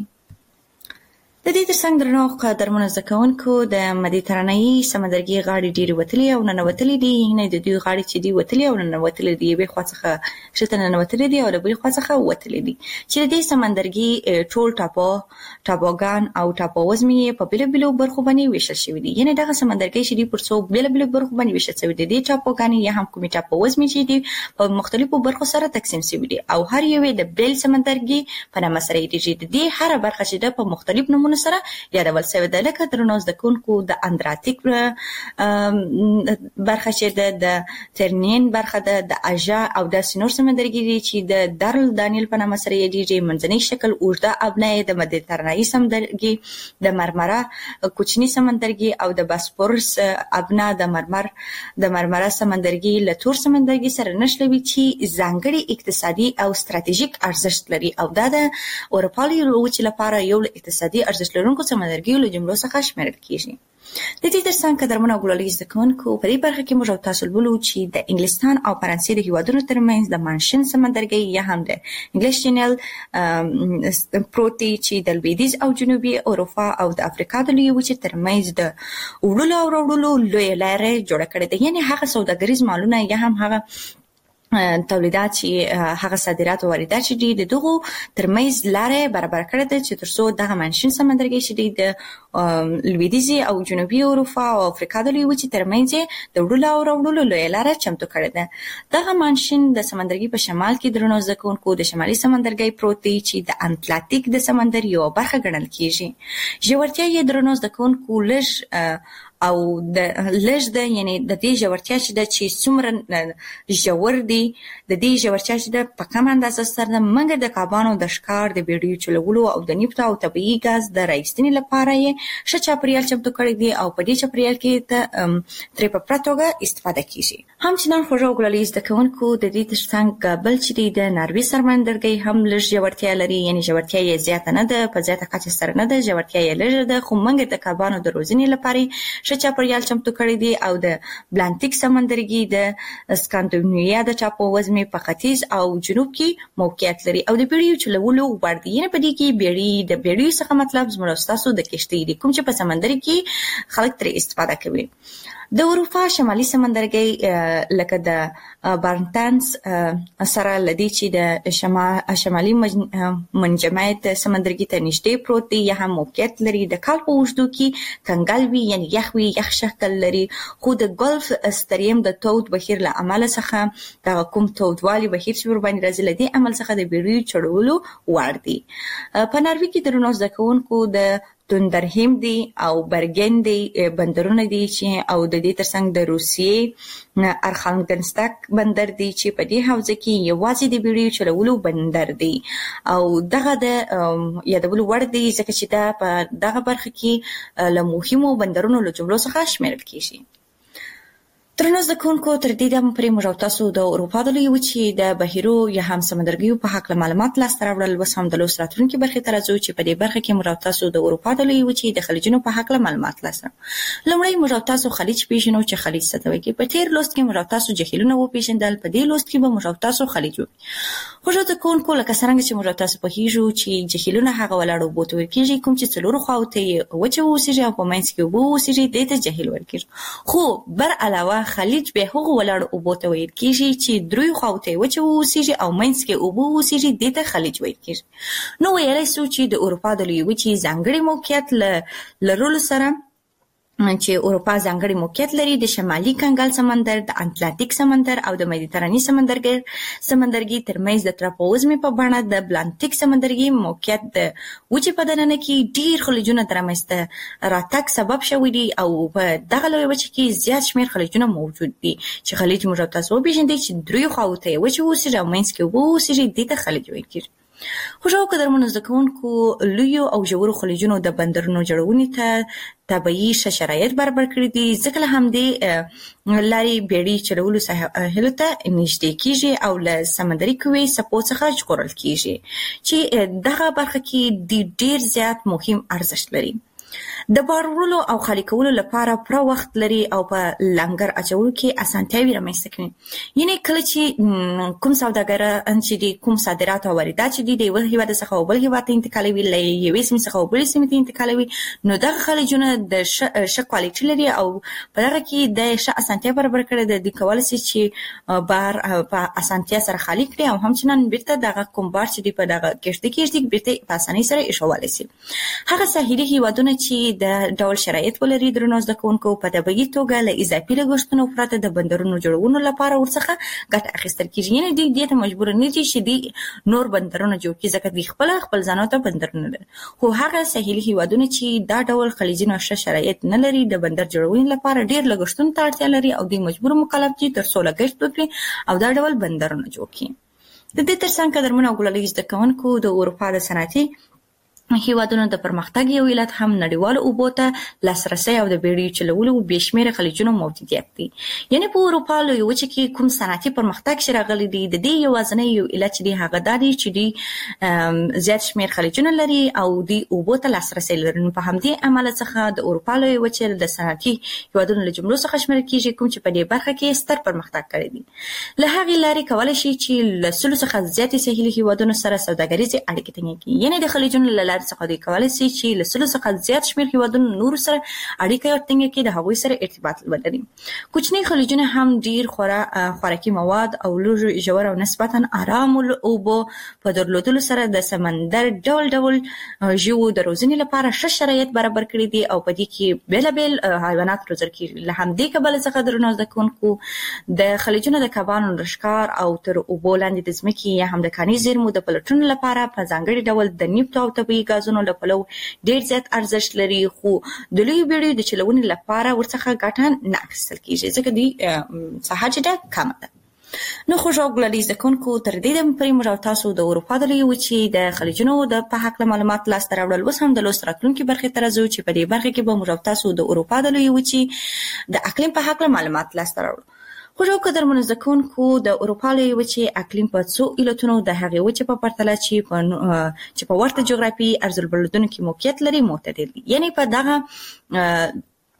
د دې ترڅنګ درنو قدرمنو زکونکو د مدیترانه‌ای سمندرګي غاړې ډېرې وتلې او ننوتلې دي. نه د دوی غاړې چې دی وتلې او ننوتلې دي یوې خوا څخه شته ننوتلې دي او د بلې خوا څخه وتلې دي چې د دې سمندرګي ټول ټاپو ټاپوګان او ټاپووزمې په بیلو بیلو برخو باندې ویشل شوي دي. یعنی دغه سمندرګي چې دی پر څو بیلو بیلو برخو باندې ویشل شوي دي. د ټاپوګان یا هم کومې ټاپووزمې چې دي په مختلفو برخو سره تقسیم شوي دي او هر یو د بیل سمندرګي په نامه سره یادېږي. د دې هر برخه چې ده په مختلف نومونو سره یادول شوې ده. لکه درنو زدهکونکو د اندراتیک برخه چې ده د ترنین برخه ده د اژا او داسې نور سمندرګي دي چې د دارل دانیل په نامه سره یادېږي. منځنی شکل اوږده ابنه د مدیترانه‌ای سمندرګي د مرمره کوچني سمندرګي او د باسفورس ابنه د مرمر د مرمره سمندرګي له تور سمندرګي سره نښلوي چې ځانګړي اقتصادي او ستراتیژیک ارزښت لري او دا د اروپا لوی وچې لپاره یو اقتصادي ارزښت لرونکو سمندرګیو له جملو څخه شمیرل کیږي. د دې ترڅنګ قدرمنو ګلالي زکونکو په دې برخه کې موږ تاسو ولولو چې د انګلستان او فرانسې د هیوادونو ترمنځ د مانشن سمندرګي یا هم د انګلیش چینل پروتي چې د لویدیځ او جنوبي اروپا او د افریقا د لوی وچې ترمنځ د وړلو او راوړلو لوی لارې جوړه کړې ده. یعنی هغه سوداګریز مالونه یا هم هغه تولیدات چې هغه صادرات او واردات چې دي د دغو ترمنځ لارې برابر کړې ده چې ترڅو دغه مانشین سمندرګي چې دی د لویدیځي او جنوبي اروپا او افریقا د لوی وچې ترمنځ د وړلو او راوړلو لویه لاره چمتو کړې ده. دغه مانشین د سمندرګي په شمال کې درنو زدهکونکو د شمالي سمندرګي پروت دی چې د اتلانتیک د سمندر یو برخه ګڼل کیږي. ژورتیا یې درنو زدهکونکو لږ او د لږ ده، یعنی د دې ژورتیا چې ده چې څومره ژور دی د دې ژورتیا چې ده په کم اندازه سره ده مګر د کبانو د ښکار د بیړیو چلولو او د نفت او طبیعي ګاز د راایستنې لپاره یې ښه چاپریال چمتو کړی دی او په دې چاپریال کې ترې په پوره توګه استفاده کیږي. همچنان خوږو ګلالي زدهکونکو د دې ترڅنګ بل چې دی د ناروې سمندرګي هم لږ ژورتیا لري. یعنی ژورتیا یې زیاته نه ده، په زیاته کچه سره نه ده، ژورتیا یې لږه ده خو مګر د کبانو د روزنې لپاره ښه چاپریال چمتو کړی دی او د بلانتیک سمندرګي د سکاندیناویا د ټاپووزمې په ختیځ او جنوب کې موقعیت لري او د بیړیو چلولو وړ دی. یعنی په دې کې بیړۍ د بیړیو څخه مطلب زموږ تاسو د کشتۍ دي کوم چې په سمندر کې خلک ترې استفاده کوي. د اروپا شمالي سمندرګي لکه د بارنتانس سره لدی چې د شمالي منجمد سمندرګي ته نږدې پروت دی یا هم موقعیت لري. د کال په اوږدو کې کنګل وي یعنی یخ وي، یخ شکل لري خو د ګلف ستریم د تود بهیر له عمل څخه د کوم تودوالي بهیر چې ور باندې راځي لدی عمل څخه د بیړیو چړولو وړ دی. په ناروې کې درنو زدهکونکو د توندرهیم دی او برګن دی بندرونه دي چې او د دې ترڅنګ د روسیې ارخانګلسک بندر دی چې په دې حوزه کې یوازې د بیړیو چلولو بندر دی او دغه د یادولو وړ دی ځکه چې دا په دغه برخه کې له مهمو بندرونو له جملو څخه شمیرل کیږي. درنو زکونکو تر دې دمه پرې موږ او تاسو د اروپا د لویې وچې د بهیرو یا هم سمندرګیو په هکله معلومات لاسته راوړل. اوس هم د لوست راتلونکي برخې ته راځو چې په دې برخه کې موږ او تاسو د اروپا د لویې وچې د خلیجونو په هکله معلومات لاسته راوړل. لومړی موږ او تاسو خلیج پیژنو چې خلیج څه ته وایي. په تیر لوست کې موږ او تاسو جهیلونه وپېژندل، په دې لوست کې به موږ او تاسو خلیج وپېژنو. خو زکونکو لکه څنګه چې موږ او تاسو پوهیږو چې جهیلونه هغه ولاړ اوبو ته ویل کېږي کوم چې څلورو خواو ته یې وچه واوسېږي او په منځ کې اوبه واوسېږي، دې ته جهیل ویل کېږي. خو بر علاوه خلیج به هغه ولاړ اوبو ته ویل کېږي چې دریو خواو ته وچه واوسېږي او منځ کې اوبه واوسېږي، دې ته خلیج ویل کېږي. نو ویلی سو چې د اروپا د لویې وچې ځانګړی موقعیت له لرلو سره چې اروپا ځانګړی موقعیت لري د شمالي کنګل سمندر، د اتلانتیک سمندر او د مدیترانې سمندرګي سمندرګي ترمنځ د تراپوزمي په بڼه د بلانتیک سمندرګي موقعیت د وچې په دننه کې ډیر خلیجونه ترمنځ راتګ سبب شوی دی او په دغه لویې وچې کې زیات شمیر خلیجونه موجود دي چې خلیج موږ تاسو وپېژنئ چې دریو خواو ته وچې واوسېږي او منځ کې اوبه واوسېږي، دې ته خلیج ویل کېږي. خو شاو قدرمنو زده کوونکو لویو او ژورو خلیجونو د بندرونو جوړونې ته طبیعي ښه شرایط برابر کړي دي، ځکه له همدې لارې بیړۍ چلولو ساحلو ته نږدې کېږي او له سمندري قوې څپو څخه ژغورل کېږي چې دغه برخه کې ډېر زیات مهم ارزښت لري. د بار وړلو او خالي کولو لپاره پوره وخت لري او په لنګر اچولو کې اسانتیاوې رامنځته کوي. یعنې کله چې کوم سوداګران چې دي کوم صادرات او واردات چې دي د یوه هېواد څخه او بل هېواد ته انتقالوي، له یوې سیمې څخه او بلې سیمې ته انتقالوي، نو دغه خلیجونه د ښه کوالټي لري او په دغه کې د ښه اسانتیا برابر کړې ده. دوی کولی شي چې بار په اسانتیا سره خالي کړي او همچنان بیرته دغه کوم بار چې دي په دغه کښتۍ کېږدي بیرته په اسانۍ سره ایښولی شي. هغه ساحلي هېوادونه چې د ډول شرایط ولري درنو زده کوونکو په طبیعي توګه له اضافي لګښتونو پرته د بندرونو جوړولو لپاره ورڅخه ګټه اخیستل کېږي. یعنې دوی دې ته مجبور نه دي چې دوی نور بندرونه جوړ کړي ځکه دوی خپله خپل ځانو ته بندرونه لري. خو هغه ساحلي هېوادونه چې دا ډول خلیجونه ښه شرایط نه لري د بندر جوړونې لپاره ډېر لګښتونو ته اړتیا لري او دوی مجبور مکلف دي تر څو لګښت وکړي او دا ډول بندرونه جوړ کړي. د دې تر څنګ قدرمنو او ګلالۍ زده کوونکو د اروپا د صنعتي هېوادونو د پرمختګ یو علت هم نړیوالو اوبو ته لاسرسی او د بیړیو چلولو بې شمېره خلیجونو موجودیت دی. یعنې په اروپا لویې وچې کې کوم صنعتي پرمختګ چې راغلی دی د دې یوازینی یو علت چې دی هغه دا دی چې دوی زیات شمېر خلیجونه لري او دوی اوبو ته لاسرسی لري. نو په همدې امله څخه د اروپا لویې وچې د صنعتي هېوادونو له جملو څخه شمیرل کېږي کوم چې په دې برخه کې ستر پرمختګ کړی دی. له هغې لارې کولی شي چې له سلو څخه زیاتې ساحلي هېوادونو سره سوداګریزې اړیکې ټینګې کړي. یعنې د خلیجونو له څخه دوی کولی شي چې له سلو څخه زیات شمېر هېوادونو نورو سره اړیکه ټینګه کړي، د هغوی سره ارتباط ولري. کوچني خلیجونه هم ډېر خورا خوراکي مواد او لږ ژور او نسبتا ارامو اوبو په درلودلو سره د سمندر ډول ډول ژوو د روزنې لپاره ښه شرایط برابر کړي دي او په دې کې بېلابېل حیوانات روزل کېږي. له همدې کبله څخه درنو زده کوونکو د خلیجونو د کبانو د ښکار او تر اوبو لاندې د ځمکې یا هم د کاني زیرمو د پلټنو لپاره په ځانګړي ډول د نفت او طبیعي ګازونو له پلو ډېر زیات ارزښت لري. خو د لویو بیړیو د چلونې لپاره ورڅخه ګټه نه اخیستل کېږي ځکه دوی ساحه چې ده کمه ده. نو خو ژوند ګلالۍ زده کوونکو تر دې دمه پورې موږ او تاسو د اروپا د لویې وچې د خلیجونو د په هکله معلومات لاسته راوړل. اوس هم د لوست راتلونکي برخې ته راځو چې په دې برخه کې به موږ او تاسو د اروپا د لویې وچې د اقلیم په هکله معلومات لاسته راوړو. خو شاو قدرمنو زده کوونکو د اروپا لویې وچې اقلیم په څو علتونو د هغې وچې په پرتله چې په چې په ورته جغرافیایي عرضالبلدونو کې موقعیت لري معتدل دي. یعنې په دغه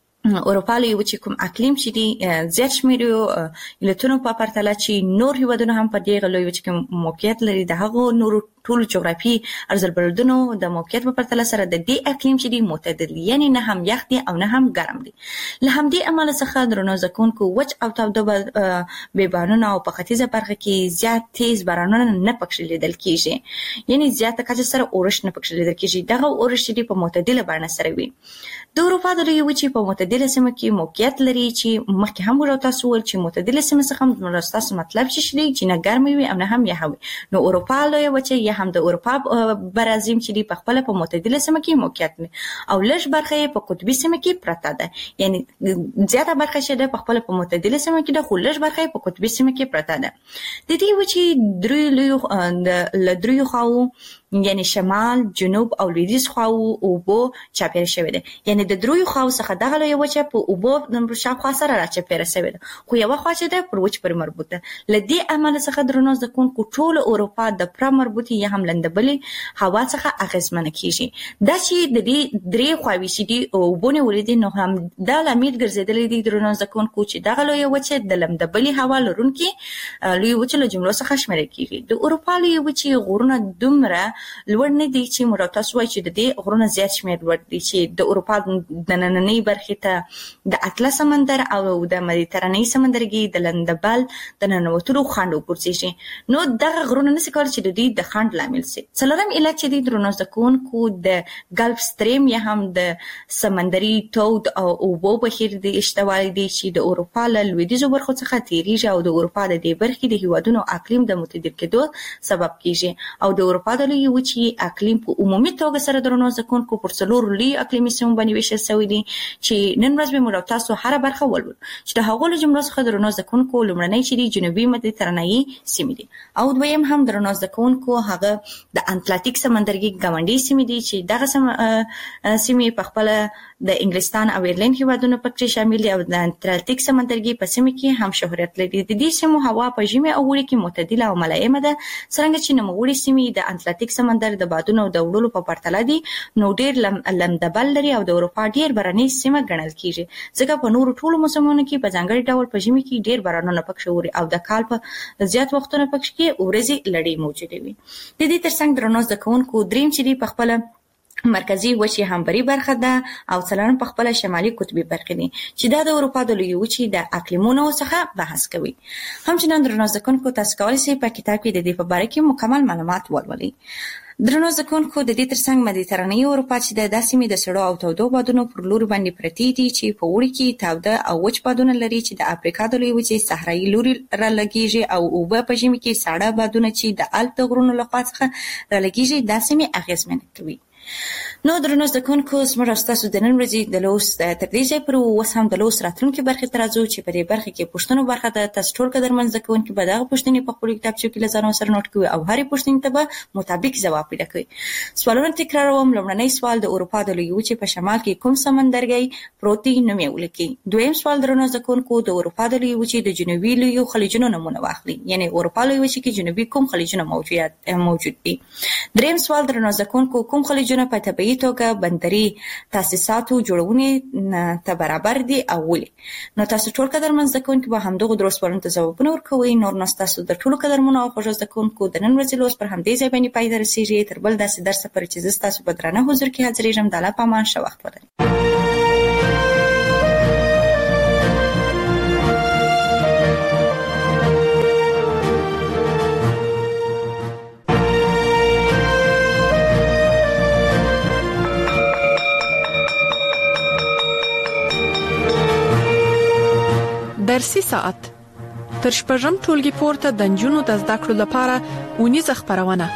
اروپا لویې وچې کوم اقلیم چې دي زیات شمېر علتونو په پرتله چې نور هېوادونه هم په دغه لویې وچې کې موقعیت لري د هغو نورو ټولو جغرافیایي عرضالبلدونو د موقعیت په پرتله سره د دې اقلیم چې دی معتدل دی، یعنې نه هم یخ دی او نه هم ګرم دی. له همدې امله څخه درنو زده کوونکو وچ او تاوده بیابانونه او په ختیځه برخه کې زیات تیز بارانونه نه پکښې لیدل کېږي، یعنې زیاته کچه سره اورښت نه پکښې لیدل کېږي. دغه اورښت چې دی په معتدله بڼه سره وي. د اروپا د لویې وچې په معتدله سیمه کې موقعیت لري چې مخکې هم موږ تاسو وویل چې معتدله سیمه څخه موږ ستاسو مطلب چې دی چې نه ګرمې وي او نه هم یخه وي. نو اروپا لویه وچه یا هم د اروپا برازیم چې دی په خپله په معتدله سیمه کې موقعیت لري او لږ برخه یې په قطبي سیمه کې پرته ده، یعنې زیاته برخه چې ده په خپله په معتدله سیمه کې ده خو لږ برخه یې په قطبي سیمه کې پرته ده. د دې وچې دریو له دریو خواوو یعنی شمال جنوب او لویدیځ خواو اوبو چاپیره شوی دی. یعنی د دروي خواو څخه دغه لوی وچه په اوبو د شاوخوا سره را چاپیره شوی دی، خو یو خوا چې ده پر وچ پر مربوط ده. لدی عمل څخه درنو ځکونکو ټول اروپا د پر مربوطي یا هم لندبلي هوا څخه اغیزمن کیږي. دا چې د دې درې خواوي چې دی اوبونه ولیدي نو هم دا لامل ګرځیدل دي درنو ځکونکو چې دغه لوی وچه د لندبلي هوا لرونکي لوی وچه له جملو څخه شمیرل کیږي. د اروپا لوی وچه غرونه دومره لوړ نه دي چې موږ تاسو وایي چې د دې غرونه زیات شمیر لوړ دي چې د اروپا د نننۍ برخې ته د اطلس سمندر او د مدیترانې سمندرګي د لندبل د ننوتلو خنډ وګرځي. نو دغه غرونه نشي کولای چې د دې د خنډ لامل شي. څلورم علت چې د درنو ځکونکو د ګلف سټریم یا هم د سمندري تود او اوبو بهیر د اشتوالي دي چې د اروپا له لویدیځو برخو څخه تیریږي او د اروپا د دې برخې د هیوادونو اقلیم د متدیر کېدو سبب کیږي. او د اروپا د لوی وچې اقلیم په عمومي توګه سره درنو ځکونکو پر څلور لوی اقلیمي سیمو باندې ویشل شوی دي چې نن ورځ به موږ تاسو هر برخه ولول چې د هغو له جملو څخه درنو ځکونکو لومړنۍ چې د جنوبي مدیترانې سیمې دي او دویم هم درنو ځکونکو هغه د اتلانتیک سمندرګي ګاونډي سیمې دي چې دغه سیمې په خپل د انګلستان او ایرلند هیوادونو پکې شامل دي او د اتلانتیک سمندرګي په سیمه کې هم شهرت لري. د دې سیمو هوا په ژمي او اوړي کې معتدله او ملایمه ده، څنګه چې نوموړي سیمې د اتلانتیک سمندر د بادونو د وړلو په پرتله دي نو ډېر لم لمدبل لري او د اروپا ډېر باراني سیمه ګڼل کیږي ځکه په نورو ټولو موسمونو کې په ځانګړي ډول په ژمي کې ډېر بارانونه پکې ووري او د کال په زیات وختونو پکې ورځې لړۍ موجوده وي. د دې ترڅنګ درنو ځکونکو دریم چې دی په خپل مرکزی وچې همبري برخه ده او څلورم په خپل شمالي قطبي برخه دي چې دا د اروپا د لوی وچې د اقلیمونو څخه بحث کوي. همچنان درنو ځکونکو تاسو کولی شئ په کتاب کې د دې په اړه کې مکمل معلومات ولولئ. درنو ځکونکو د دې ترڅنګ مدیترانې اروپا چې د داسې مې د سړو او تودو بادونو پر لور باندې پرتی دي چې په وړي کې تاوده او وچ بادونه لري چې د افریقا د لوی وچې صحرایي لوري را لګیږي او اوبه په ژمي کې ساړه بادونه چې د الپ د غرونو لخوا څخه را لګیږي داسې مې اغیزمن کوي. نو درنو ځکونکو زموږ تاسو د نن ورځې د لوست تر دې ځای پورې اوس هم د لوست راتلونکي برخې ته راځو چې په دې برخه کې پوښتنو برخه ده. تاسو ټول قدرمن زده کوونکي به دغه پوښتنې په خپلو کتابچو کې له ځان سره نوټ کوئ او هرې پوښتنې ته به مطابق ځواب پیدا کړئ. سوالونه تکراروم. لومړنی سوال د اروپا د لوی وچې په شمال کې کوم سمندرګي پروت دی نوم یې ولیکئ. دویم سوال درنو ځکونکو د اروپا د لوی وچې د جنوبي لویو خلیجونو نمونه واخلئ، یعنی اروپا لوی وچې کې جنوبي کوم خلیجونه موجود دي. دریم سوال درنو ځکونکو کوم خلیجونه په طبیعي توګه بندري تاسیساتو جوړونې ته برابر دي او ولې. نو تاسو ټول قدرمن زده کوونکي به همدغو درو سوالونو ته ځوابونه ورکوئ. نور نو تاسو د ټولو قدرمنو او خوږو زده کوونکو د نن ورځې لوست پر همدې ځای باندې پای ته رسیږي. تر بل داسې درسه پورې چې زه ستاسو په درانه حضور کې حاضرېږم د الله په امان ښه وخت ولرئ. درسي ساعت تر شپږم ټولګي پورته د نجونو د زده کړو لپاره اونیزه خبرونه.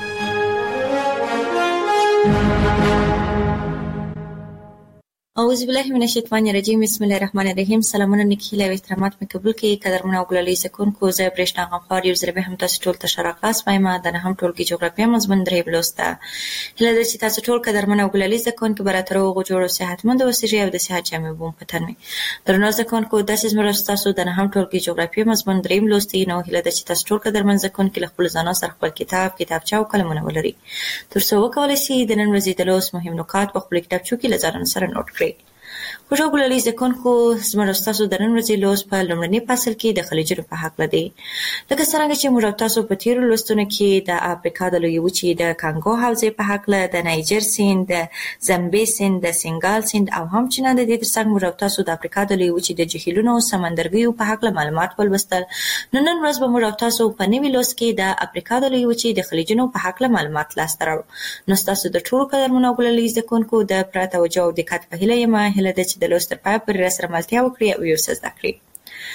اعوذ بالله من الشیطان الرجیم. بسم الله الرحمن الرحیم. سلامونه نیکی او احترامات مې قبول کړئ. قدرمن او ګلالي زکونکو زه برېښنا غفار یو ځل به هم تاسو ټول ته شراغاس وایم. دا نه هم ټولګي جغرافیه مضمون درې بلوسته. هله د چې تاسو ټول قدرمن او ګلالي زکونکو براتر او جوړو صحتمند اوسئ او د صحت جامې بوم پتن وي. درنو زکونکو د سیمه تاسو د نه هم ټولګي جغرافیه مضمون درې بلوستي نو هله د چې تاسو ټول قدرمن زکونکو خپل ځانو سره خپل کتاب کتابچه او قلمونه ولري تر څو وکولای شي د نن ورځې د لوست مهم نکات په خپل کتابچو کې لزارن سره نوٹ کړئ. خوشو ګلالي زکونکو زموږ تاسو د نن ورځې لوست په لومړني فصل کې د خلیجونو په حق لدی. لکه څنګه چې موږ تاسو په تیرو لوستونو کې د افریقا د لوی وچې د کانګو حوزې په حق له د نایجر سیند د زمبي سیند د سنگال سیند او همچنان د دې ترڅنګ موږ تاسو د افریقا د لوی وچې د جهیلونو او سمندرګیو په حق له معلومات ولوستل. نو نن ورځ به موږ تاسو په نوي لوست کې د افریقا د لوی وچې د خلیجونو په حق له معلومات لاسته راوړو. نو تاسو د ټولو قدرمنو ګلالي زکونکو د پراته توجه او دقت په هیله یم هله د چې د لوست په پای پورې سره ملتیا وکړئ او یو څه زده کړئ.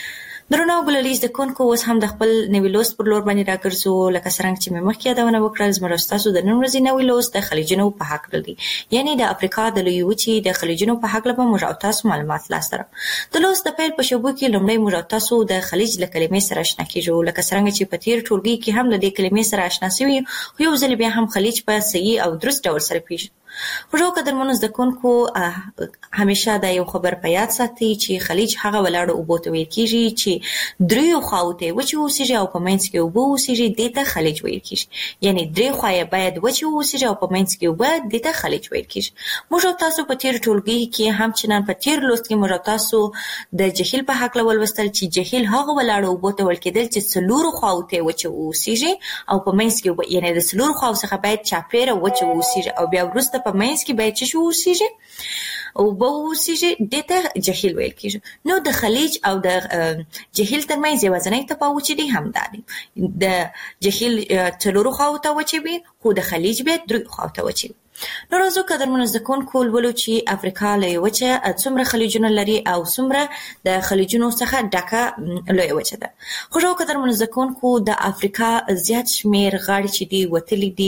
درنو ګللیز د کونکو اوس هم د خپل نوی لوست پر لور باندې راګرځو. لکه څنګه چې مې مخکې یادونه وکړه، زموږ تاسو د نن ورځې نوی لوست د خلیجونو په حق لري، یعنی د افریقا د لوی وچې د خلیجونو په حق لپاره موږ تاسو معلومات لاسته راوړو. د لوست د پیل په شوبو کې لومړی موږ تاسو د خلیج له کلمې سره آشنا کیږو. لکه څنګه چې په تیر ټولګي کې هم د دې کلمې سره آشنا شوي، خو یو ځل بیا هم خلیج په صحیح او درست ډول سره پیژنو. خو قدرمنو زده کوونکو همیشه دا یو خبر په یاد ساتئ چې خلیج هغه ولاړو اوبو ته ویل کیږي چې دریو خواو ته وچې اوسېږي او په منځ کې اوبه اوسېږي، دې ته خلیج ویل کیږي. یعنی درې خوا یې باید وچې اوسېږي او په منځ کې اوبه، دې ته خلیج ویل کیږي. موږ تاسو په تیر ټولګي کې هم چې نن په تیر لوست کې موږ تاسو د جهیل په حق ولوستل چې جهیل هغه ولاړو اوبو ته ویل کېدل چې څلورو خواو ته وچې اوسېږي او په منځ کې اوبه، یعنی د څلورو خواو څخه باید چاپیره وچې اوسېږي او بیا وروسته په منځ کې باید څه اوسېږي او به اوسېږي، دې ته جهیل ویل کېږي. نو د خلیج او د جهیل ترمنځ یوازینی تفاوت چې دی هم دا دی، د جهیل څلورو خواو ته وچې وي خو د خلیج بیا درې خواو ته وچې وي. نو راځو قدرمنو زده کوونکو ولولو چې افریقا لویه وچه څومره خلیجونه لري او څومره د خلیجونو څخه ډکه لویه وچه ده. خو قدرمنو زده کوونکو د افریقا زیات شمیر غاړې چې دي وتلي دي،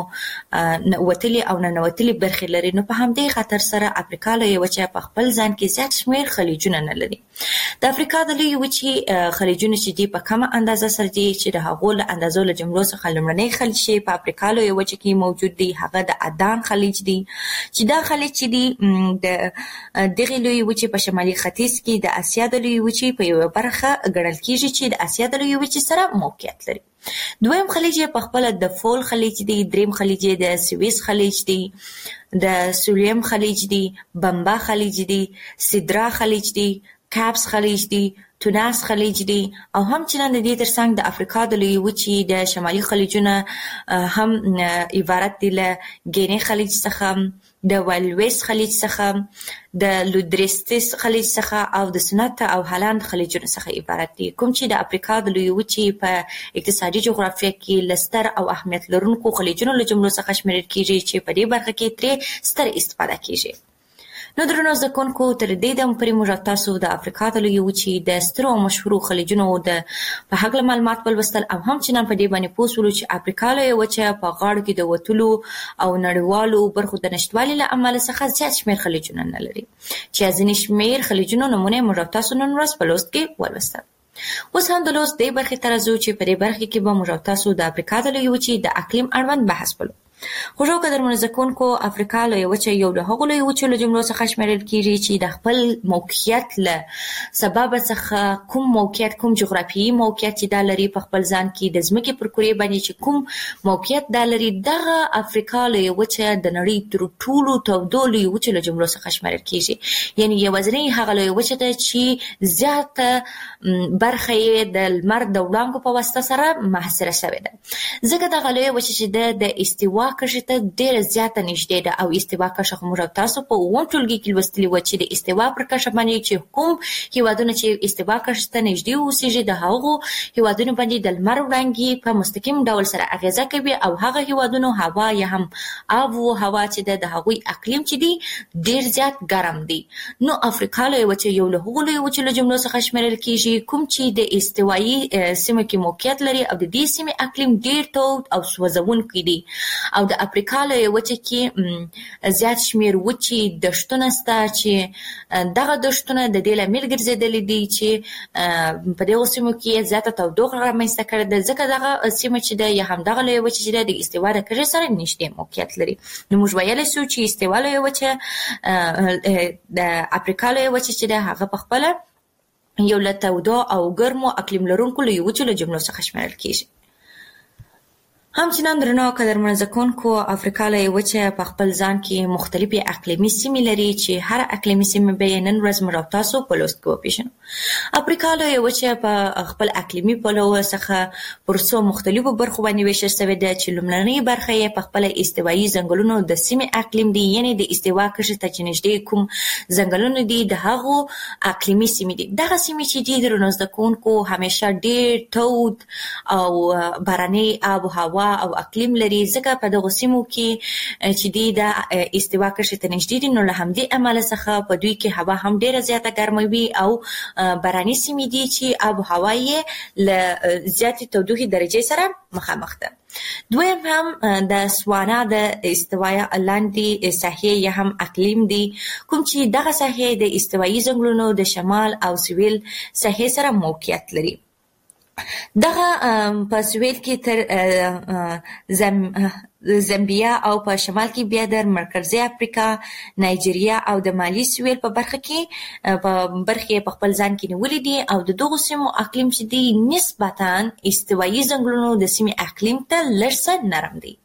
نو وتلي او ننوتلي برخې لري. نو په همدې خاطر سره افریقا لویه وچه په خپل ځان کې زیات شمیر خلیجونه نه لري. د افریقا د لویې وچې خلیجونه چې دي په کمه اندازه سره دي، چې د هغو له اندازو له جملو څخه لومړنی خلیج چې په افریقا لویه وچه کې موجود دی هغه د ادان خلیج دی، چې دا خلیج چې دی د دغه لویې وچې په شمالي ختیځ کې د اسیا د لویې وچې په یوه برخه ګڼل کیږي چې د اسیا د لویې وچې سره موقعیت لري. دویم خلیج یې په خپله د فول خلیج دی، دریم خلیج یې د سویس خلیج دی، د سولیم خلیج دی، بمبا خلیج دی، سیدرا خلیج دی، کابس خلیج دی، توناس خلیج دی، او همچنان د دې ترڅنګ د افریقا د لویې وچې د شمالي خلیجونه هم عبارت دي له ګینې خلیج څخه، د والویس خلیج څخه، د لودرستیس خلیج څخه او د سنت او هالند خلیجونو څخه عبارت دي، کوم چې د افریقا د لویې وچې په اقتصادي جغرافیه کې لستر او اهمیت لرونکو خلیجونو له جملو څخه شمیرل کیږي چې په دې برخه کې ترې ستر استفاده کیږي. نو درنو زده کوونکو تر دې دمه پورې موږ تاسو د افریقا د لویې وچې د سترو او مشهورو خلیجونو د په هکله معلومات ولوستل او همچنان په دې باندې پوه شولو چې افریقا لویه وچه په غاړو کې د وتلو او نړیوالو برخو د نشتوالي له امله څخه زیات شمېر خلیجونه نه لري، چې ځینې شمېر خلیجونو نمونې موږ تاسو نن ورځ په لوست کې ولوستل. اوس هم د لوست دې برخې ته راځو چې په دې برخه کې به موږ تاسو د افریقا د لویې وچې د اقلیم اړوند بحث وکړو. خو قدرمنو زده کوونکو افریقا لویه وچه یو له هغو لویو وچو له جملو څخه شمیرل کیږي چې د خپل موقعیت له سببه څخه کوم موقعیت کوم جغرافیایي موقعیت چې دا لري په خپل ځان کې د ځمکې پر کرې باندې چې کوم موقعیت دا لري، دغه افریقا لویه وچه د نړۍ تر ټولو تودو لویو وچو له جملو څخه شمیرل کیږي. یعنی یوازینۍ هغه لویه وچه ده چې زیاته برخه یې د لمر د وړانګو په واسطه سره محاصره شوې ده، ځکه دغه لویه وچه چې ده د استوا کرښې ته ډېره زیاته نږدې ده. او استوا کرښه خو موږ تاسو په اووم ټولګي کې لوستلي وه چې د استوا پر کرښه باندې چې کوم هېوادونه چې استوا کرښې ته نږدې اوسېږي د هغو هېوادونو باندې د لمر وړانګې په مستقیم ډول سره اغېزه کوي، او هغه هېوادونو هوا یا هم آب و هوا چې ده د هغوی اقلیم چې دی ډېر زیات ګرم دی. نو افریقا لویه وچه یو له هغو لویو وچو له جملو څخه شمیرل کیږي کوم چې د استوایي سیمو کې موقعیت لري او د دې سیمې اقلیم ډېر تود او سوځونکی دی. او د افریقا لویه وچه کې زیات شمیر وچې دښتونه شته چې دغه دښتونه د دې لامل ګرځېدلي دي چې په دغو سیمو کې زیاته تودوخه رامنځته کړې ده، ځکه دغه سیمه چې ده یا هم دغه لویه وچه چې ده د استوا د کرښې سره نږدې موقعیت لري. نو موږ ویلی شو چې استوا لویه وچه د افریقا لویه وچه چې ده هغه په خپله یو له تودو او ګرمو اقلیم لرونکو لویو وچو له جملو څخه شمیرل کیږي. همچنان درنو قدرمنو زده کوونکو افریقا لویه وچه په خپل ځان کې مختلفې اقلیمي سیمې لري چې هر اقلیمي سیمه به یې نن ورځ موږ تاسو په لوست کې وپېژنو. افریقا لویه وچه په خپل اقلیمي پلوه څخه پر څو مختلفو برخو باندې ویشل شوې ده چې لومړنۍ برخه یې په خپله استوایي ځنګلونو د سیمې اقلیم دی، یعنې د استوا کرښې ته چې نږدې کوم ځنګلونه دي د هغو اقلیمي سیمې دي. دغه سیمې چې دي درنو زده کوونکو همیشه ډېر تود او باراني آب و هوا هوا او اقلیم لري، ځکه په دغه سیمو کې چې دی د استوا کرښې ته نږدې دي، نو له همدې امله څخه په دوی کې هوا هم ډیره زیاته ګرمه وي او باراني سیمې دي چې آب و هوا یې له زیاتې تودوخې درجې سره مخامخ ده. دویم هم د سوانا د استوایي لاندې ساحې یا هم اقلیم دی، کوم چې دغه ساحې د استوایي ځنګلونو د شمال او سویل ساحې سره موقعیت لري. دغه په سویل کې تر زم زامبیا او په شمال کې بیا د مرکزي افریقا، نایجیریا او د مالی سویل په برخه کې په برخه په خپل ځان کې نیولې دي او د دغو سیمو اقلیم چې دی نسبتاً استوایي ځنګلونو د سیمې اقلیم ته لږ څه نرم دی.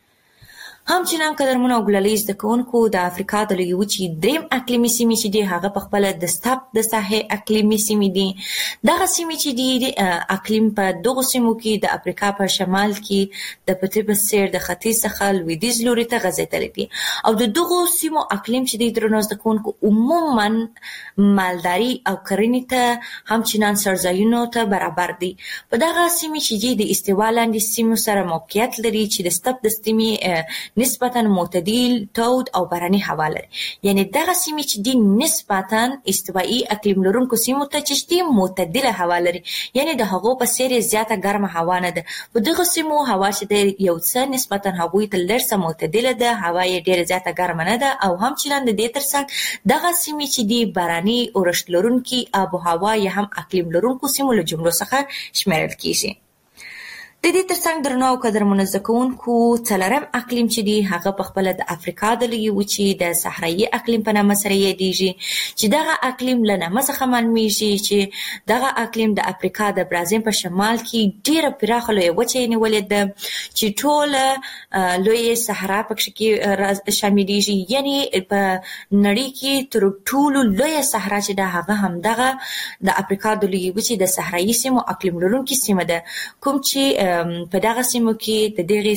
همچنان قدرمنو او ګلالي زده کوونکو د افریقا د لویې وچې دریم اقلیمي سیمې چې دي هغه په خپله د ستپ د ساحې اقلیمي سیمې دي. دغه سیمې چې دي اقلیم په دغو سیمو کې د افریقا په شمال کې د پټي په څېر د ختیځ څخه لویدیځ لوري ته غځېدلی دي او د دغو سیمو اقلیم چې دی درنو زده کوونکو عموما مالداري او کرنې ته همچنان سرځایونو ته برابر دي. په دغه سیمې چې دي د استوا لاندې سیمو سره موقعیت لري چې د ستپ د سیمې نسبتاً معتدل تود او باراني هوا لري، یعنی دغه سیمې چې دي نسبتاً استوایي اقلیم لرونکو سیمو ته چې دي معتدله هوا لري، یعنی د هغو په څېر زیاته ګرمه هوا نه ده. په دغه سیمو هوا چې دی یو څه نسبتاً هغوی ته لږ څه معتدله ده، هوا یې ډېره زیاته ګرمه نه ده او همچنان د دې ترڅنګ دغه سیمې چې دي باراني اورښت لرونکي آب و هوا یا هم اقلیم لرونکو سیمو له جملو څخه شمیرل کیږي. د دې ترڅنګ درنو او قدرمنو زده کوونکو څلورم اقلیم چې دی هغه په خپله د افریقا د لویې وچې د صحرایي اقلیم په نامه سره یادیږي، چې دغه اقلیم له نامه څخه معلومیږي چې دغه اقلیم د افریقا د برازیل په شمال کې ډیره پراخه لویه وچه یې نیولې ده چې ټوله لویه صحرا پکې کې شاملیږي، یعنی په نړۍ کې تر ټولو لویه صحرا چې ده هغه همدغه د افریقا د لویې وچې د صحرایي سیمو اقلیم لرونکې سیمه ده، کوم چې په دغه سیمو کې د دغې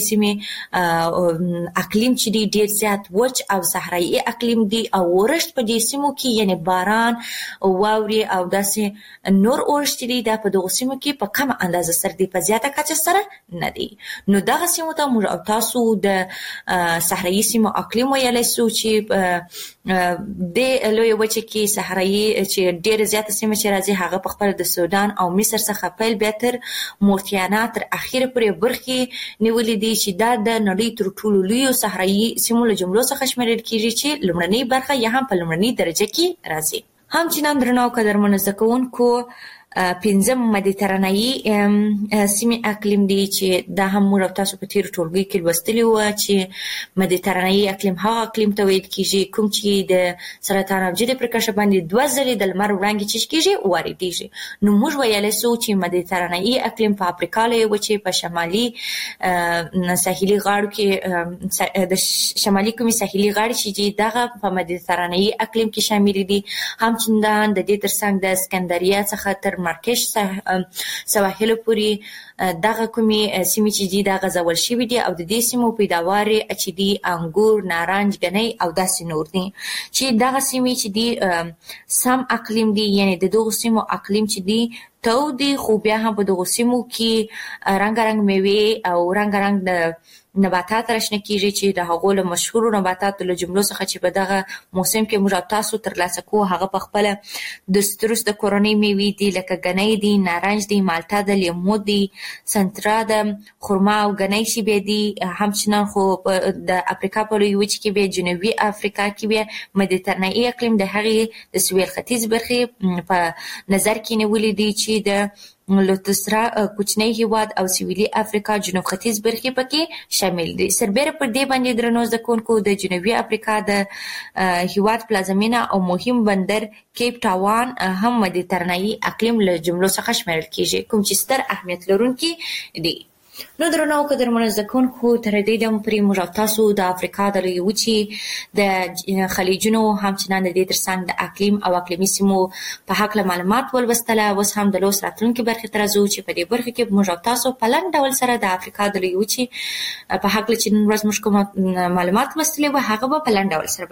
سیمې اقلیم چې دی ډېر زیات وچ او صحرایي اقلیم دی او اورښت په دې سیمو کې یعنی باران او واورې او داسې نور اورښت دی دا په دغو سیمو کې په کمه اندازه سره دی، په زیاته کچه سره نه دی. نو دغه سیمو ته موږ او تاسو د صحرایي سیمو اقلیم ویلی سو چې د لویې وچې کې صحرایي چې ډېره زیاته سیمه چې راځي هغه په خپله د سودان او مصر څخه پیل بیا تر مورتیانا تر اخیره پورې برخې نیولې دي چې دا د نړۍ تر ټولو لویو صحرایي سیمو له جملو څخه شمیرل کیږي چې لومړنۍ برخه یا هم په لومړنۍ درجه کې راځي. همچنان درنو او قدرمنو زده کوونکو پنځم مدیترانه‌یي سیمې اقلیم دی چې دا هم موږ او تاسو په تېرو ټولګیو کې لوستلي وو چې مدیترانه‌یي اقلیم هغه اقلیم ته ویل کېږي کوم چې د سرطان حجرې پر کرښه باندې دوه ځلې د لمر وړانګې چې کېږي واردېږي. نو موږ ویلی سو چې مدیترانه‌یي اقلیم په افریقا لویې وچې په شمالي ساحلي غاړو کې د شمالي کومې ساحلي غاړې چې دي دغه په مدیترانه‌یي اقلیم کې شاملې دي. همچنان د دې ترڅنګ د اسکندریه څخه تر مارکش سواحلو پورې دغه کومې سیمې چې دي دا غځول شوي دي او د دې سیمو پیداوار چې دي انګور، نارنج، ګنۍ او داسې نور دي چې دغه سیمې چې دي سم اقلیم دي، یعنی د دغو سیمو اقلیم چې دي تود دي خو بیا هم په دغو سیمو کې رنګارنګ میوې او رنګارنګ د نباتات راشنه کیږي چې د هغو له مشهورو نباتاتو له جملو څخه چې په دغه موسم کې موږ تاسو ترلاسه کوو هغه په خپله د ستروس د کورنۍ میوې دي لکه ګنۍ دي، نارنج دي، مالټه ده، لیمو دي، سنترا ده، خرما او ګنۍ چې بیا دي. همچنان خو د افریقا په لویې وچې کې بیا جنوبي افریقا کې بیا مدیترانه‌یي اقلیم د هغې د سویل ختیځ برخې په نظر کې نیولې دي چې د لوتسرا کوچنی هیواد او سویلي افریقا جنوب ختیځ برخې پکې شامل دي. سربیره پر دې باندې درنو زده کوونکو د جنوبي افریقا د هیواد پلازمینه او مهم بندر کیپ ټاون هم مدیترانه‌یي اقلیم له جملو څخه شمیرل کیږي کوم چې ستر اهمیت لرونکي دي. نو درنو او قدرمنو زده کوونکو تر دې دمه پورې موږ او تاسو د افریقا د لویې وچې د خلیجونو همچنان د دې ترڅنګ د اقلیم او اقلیمي سیمو په هکله معلومات ولوستله. اوس هم د لوست راتلونکې برخې ته راځو چې په دې برخه کې موږ او تاسو په لنډ ډول سره د افریقا د لویې وچې په هکله چې نن ورځ موږ کوم معلومات لوستلي وو هغه به په لنډ ډول سره بیان کړو.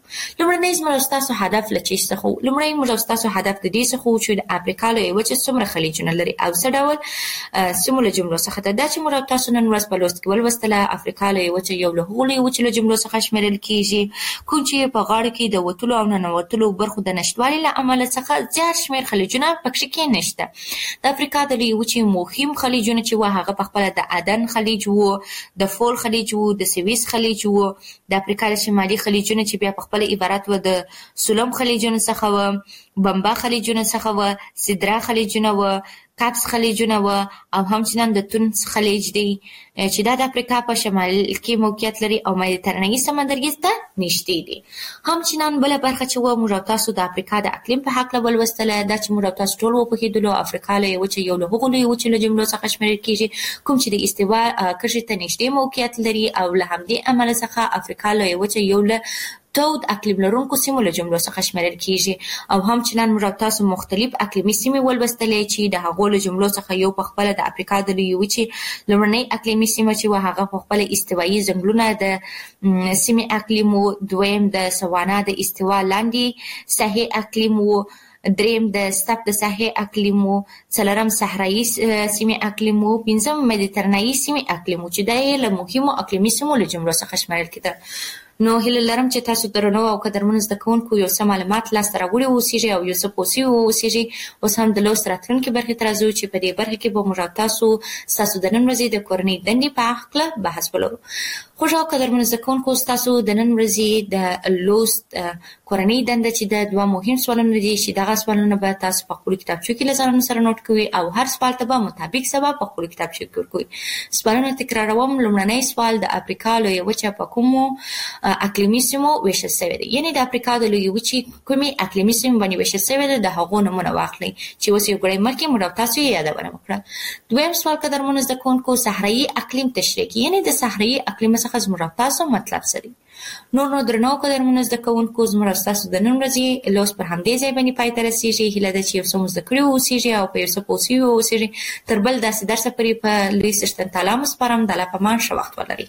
لومړنی زموږ تاسو هدف لچې څخه لومړی موږ تاسو هدف د دې څخه چې د افریقا له وچې څومره خلیجونه لري او څه ډول سیمو له جملو څخه دا چې موږ تاسو نن ورځ په لوست کې ولوستله افریقا له وچې یو له هغو وچې له جملو څخه شمیرل کیږي کوم چې په غاړه کې د وتلو او ننوتلو برخو د نشټوالي له امله څخه زیات شمیر خلیجونه پکې کې نشته. د افریقا د وچې مهم خلیجونه چې و هغه په خپل د عدن خلیج وو، د فول خلیج وو، د سویس خلیج وو، د افریقا د شمالي خلیجونه چې بیا په خپل عبارت و د سولم خلیجونو څخه و، بمبا خلیجونه څخه و، سدرا خلیجونه و، کاپس خلیجونه و او همچنان د تونس خلیج دی چې دا د افریقا په شمال کې موقعیت لري او مدیترانه‌ای سمندرګي ته نږدې دی. همچنان بل برخه چې و موږ تاسو د افریقا د اقلیم په حق ولوستله دا چې موږ تاسو ټول په کې د افریقا له وچې یو له هغو له وچې له جملو څخه شمیرل کیږي کوم چې د استوا کرښې ته نږدې موقعیت لري او له همدې امله څخه افریقا له وچې یو له تود اقلیم لرونکو سیمو له جملو څخه شمیرل کیږي او همچنان موږ تاسو مختلف اقلیمي سیمې ولوستلې چې د هغو له جملو څخه یو په خپل د افریقا د وچې لومړنۍ اقلیمي سیمه چې و هغه په خپل استوایي ځنګلونه د سیمې اقلیم و، دویم د سوانا د استوا لاندې ساحې اقلیم و، دریم د ستپ د ساحې اقلیم و، څلورم صحرایي سیمې اقلیم و، پنځم مدیترانه‌ای سیمې اقلیم و چې دا یې له مهمو اقلیمي سیمو له جملو څخه شمیرل کېده. نو هیله لرم چې تاسو درنو او قدرمنو زده کوونکو یو څه معلومات لاسته راوړي اوسئ او یو څه پوه اوسئ. اوس هم د لوست راتلونکي برخې ته راځو چې په دې برخه کې به موږ تاسو ستاسو د نن ورځې د کورنۍ دندې په اړه بحث ولرو. خوږو قدرمنو زده کوونکو تاسو د نن ورځې د لوست کورنۍ دنده چې د دوه مهم سوالونه دي چې دغه سوالونه به تاسو په خپل کتابچو کې لزان سره نوٹ کوئ او هر سوال ته به مطابق سبب په خپل کتابچو کې ورکوئ. سوالونه تکراروم. لومړنی سوال د افریقا له وچې په کومو اقلیمي سیمو ویشل شوی دی، یعنی د افریقا د لوی وچې کومې اقلیمي سیمې باندې ویشل شوی دی د هغو نمونه واخلئ چې اوس یو غړی مخکې موږ تاسو یې یادونه وکړه. دویم سوال قدرمنو زده کوونکو صحرایي اقلیم تشریح کړئ، یعنی د صحرایي اقلیم څخه زموږ تاسو مطلب څه دی. نور نو درنو قدرمنو زده کوونکو زموږ تاسو د نن ورځې لوست پر همدې ځای باندې پای ته رسیږي. هیله ده چې یو څه مو زده کړي اوسئ او په یو څه پوه شوي اوسئ. تر بل داسې درسه پورې په لوی څښتن تعالی مو سپارم. د الله په امان ښه وخت ولرئ.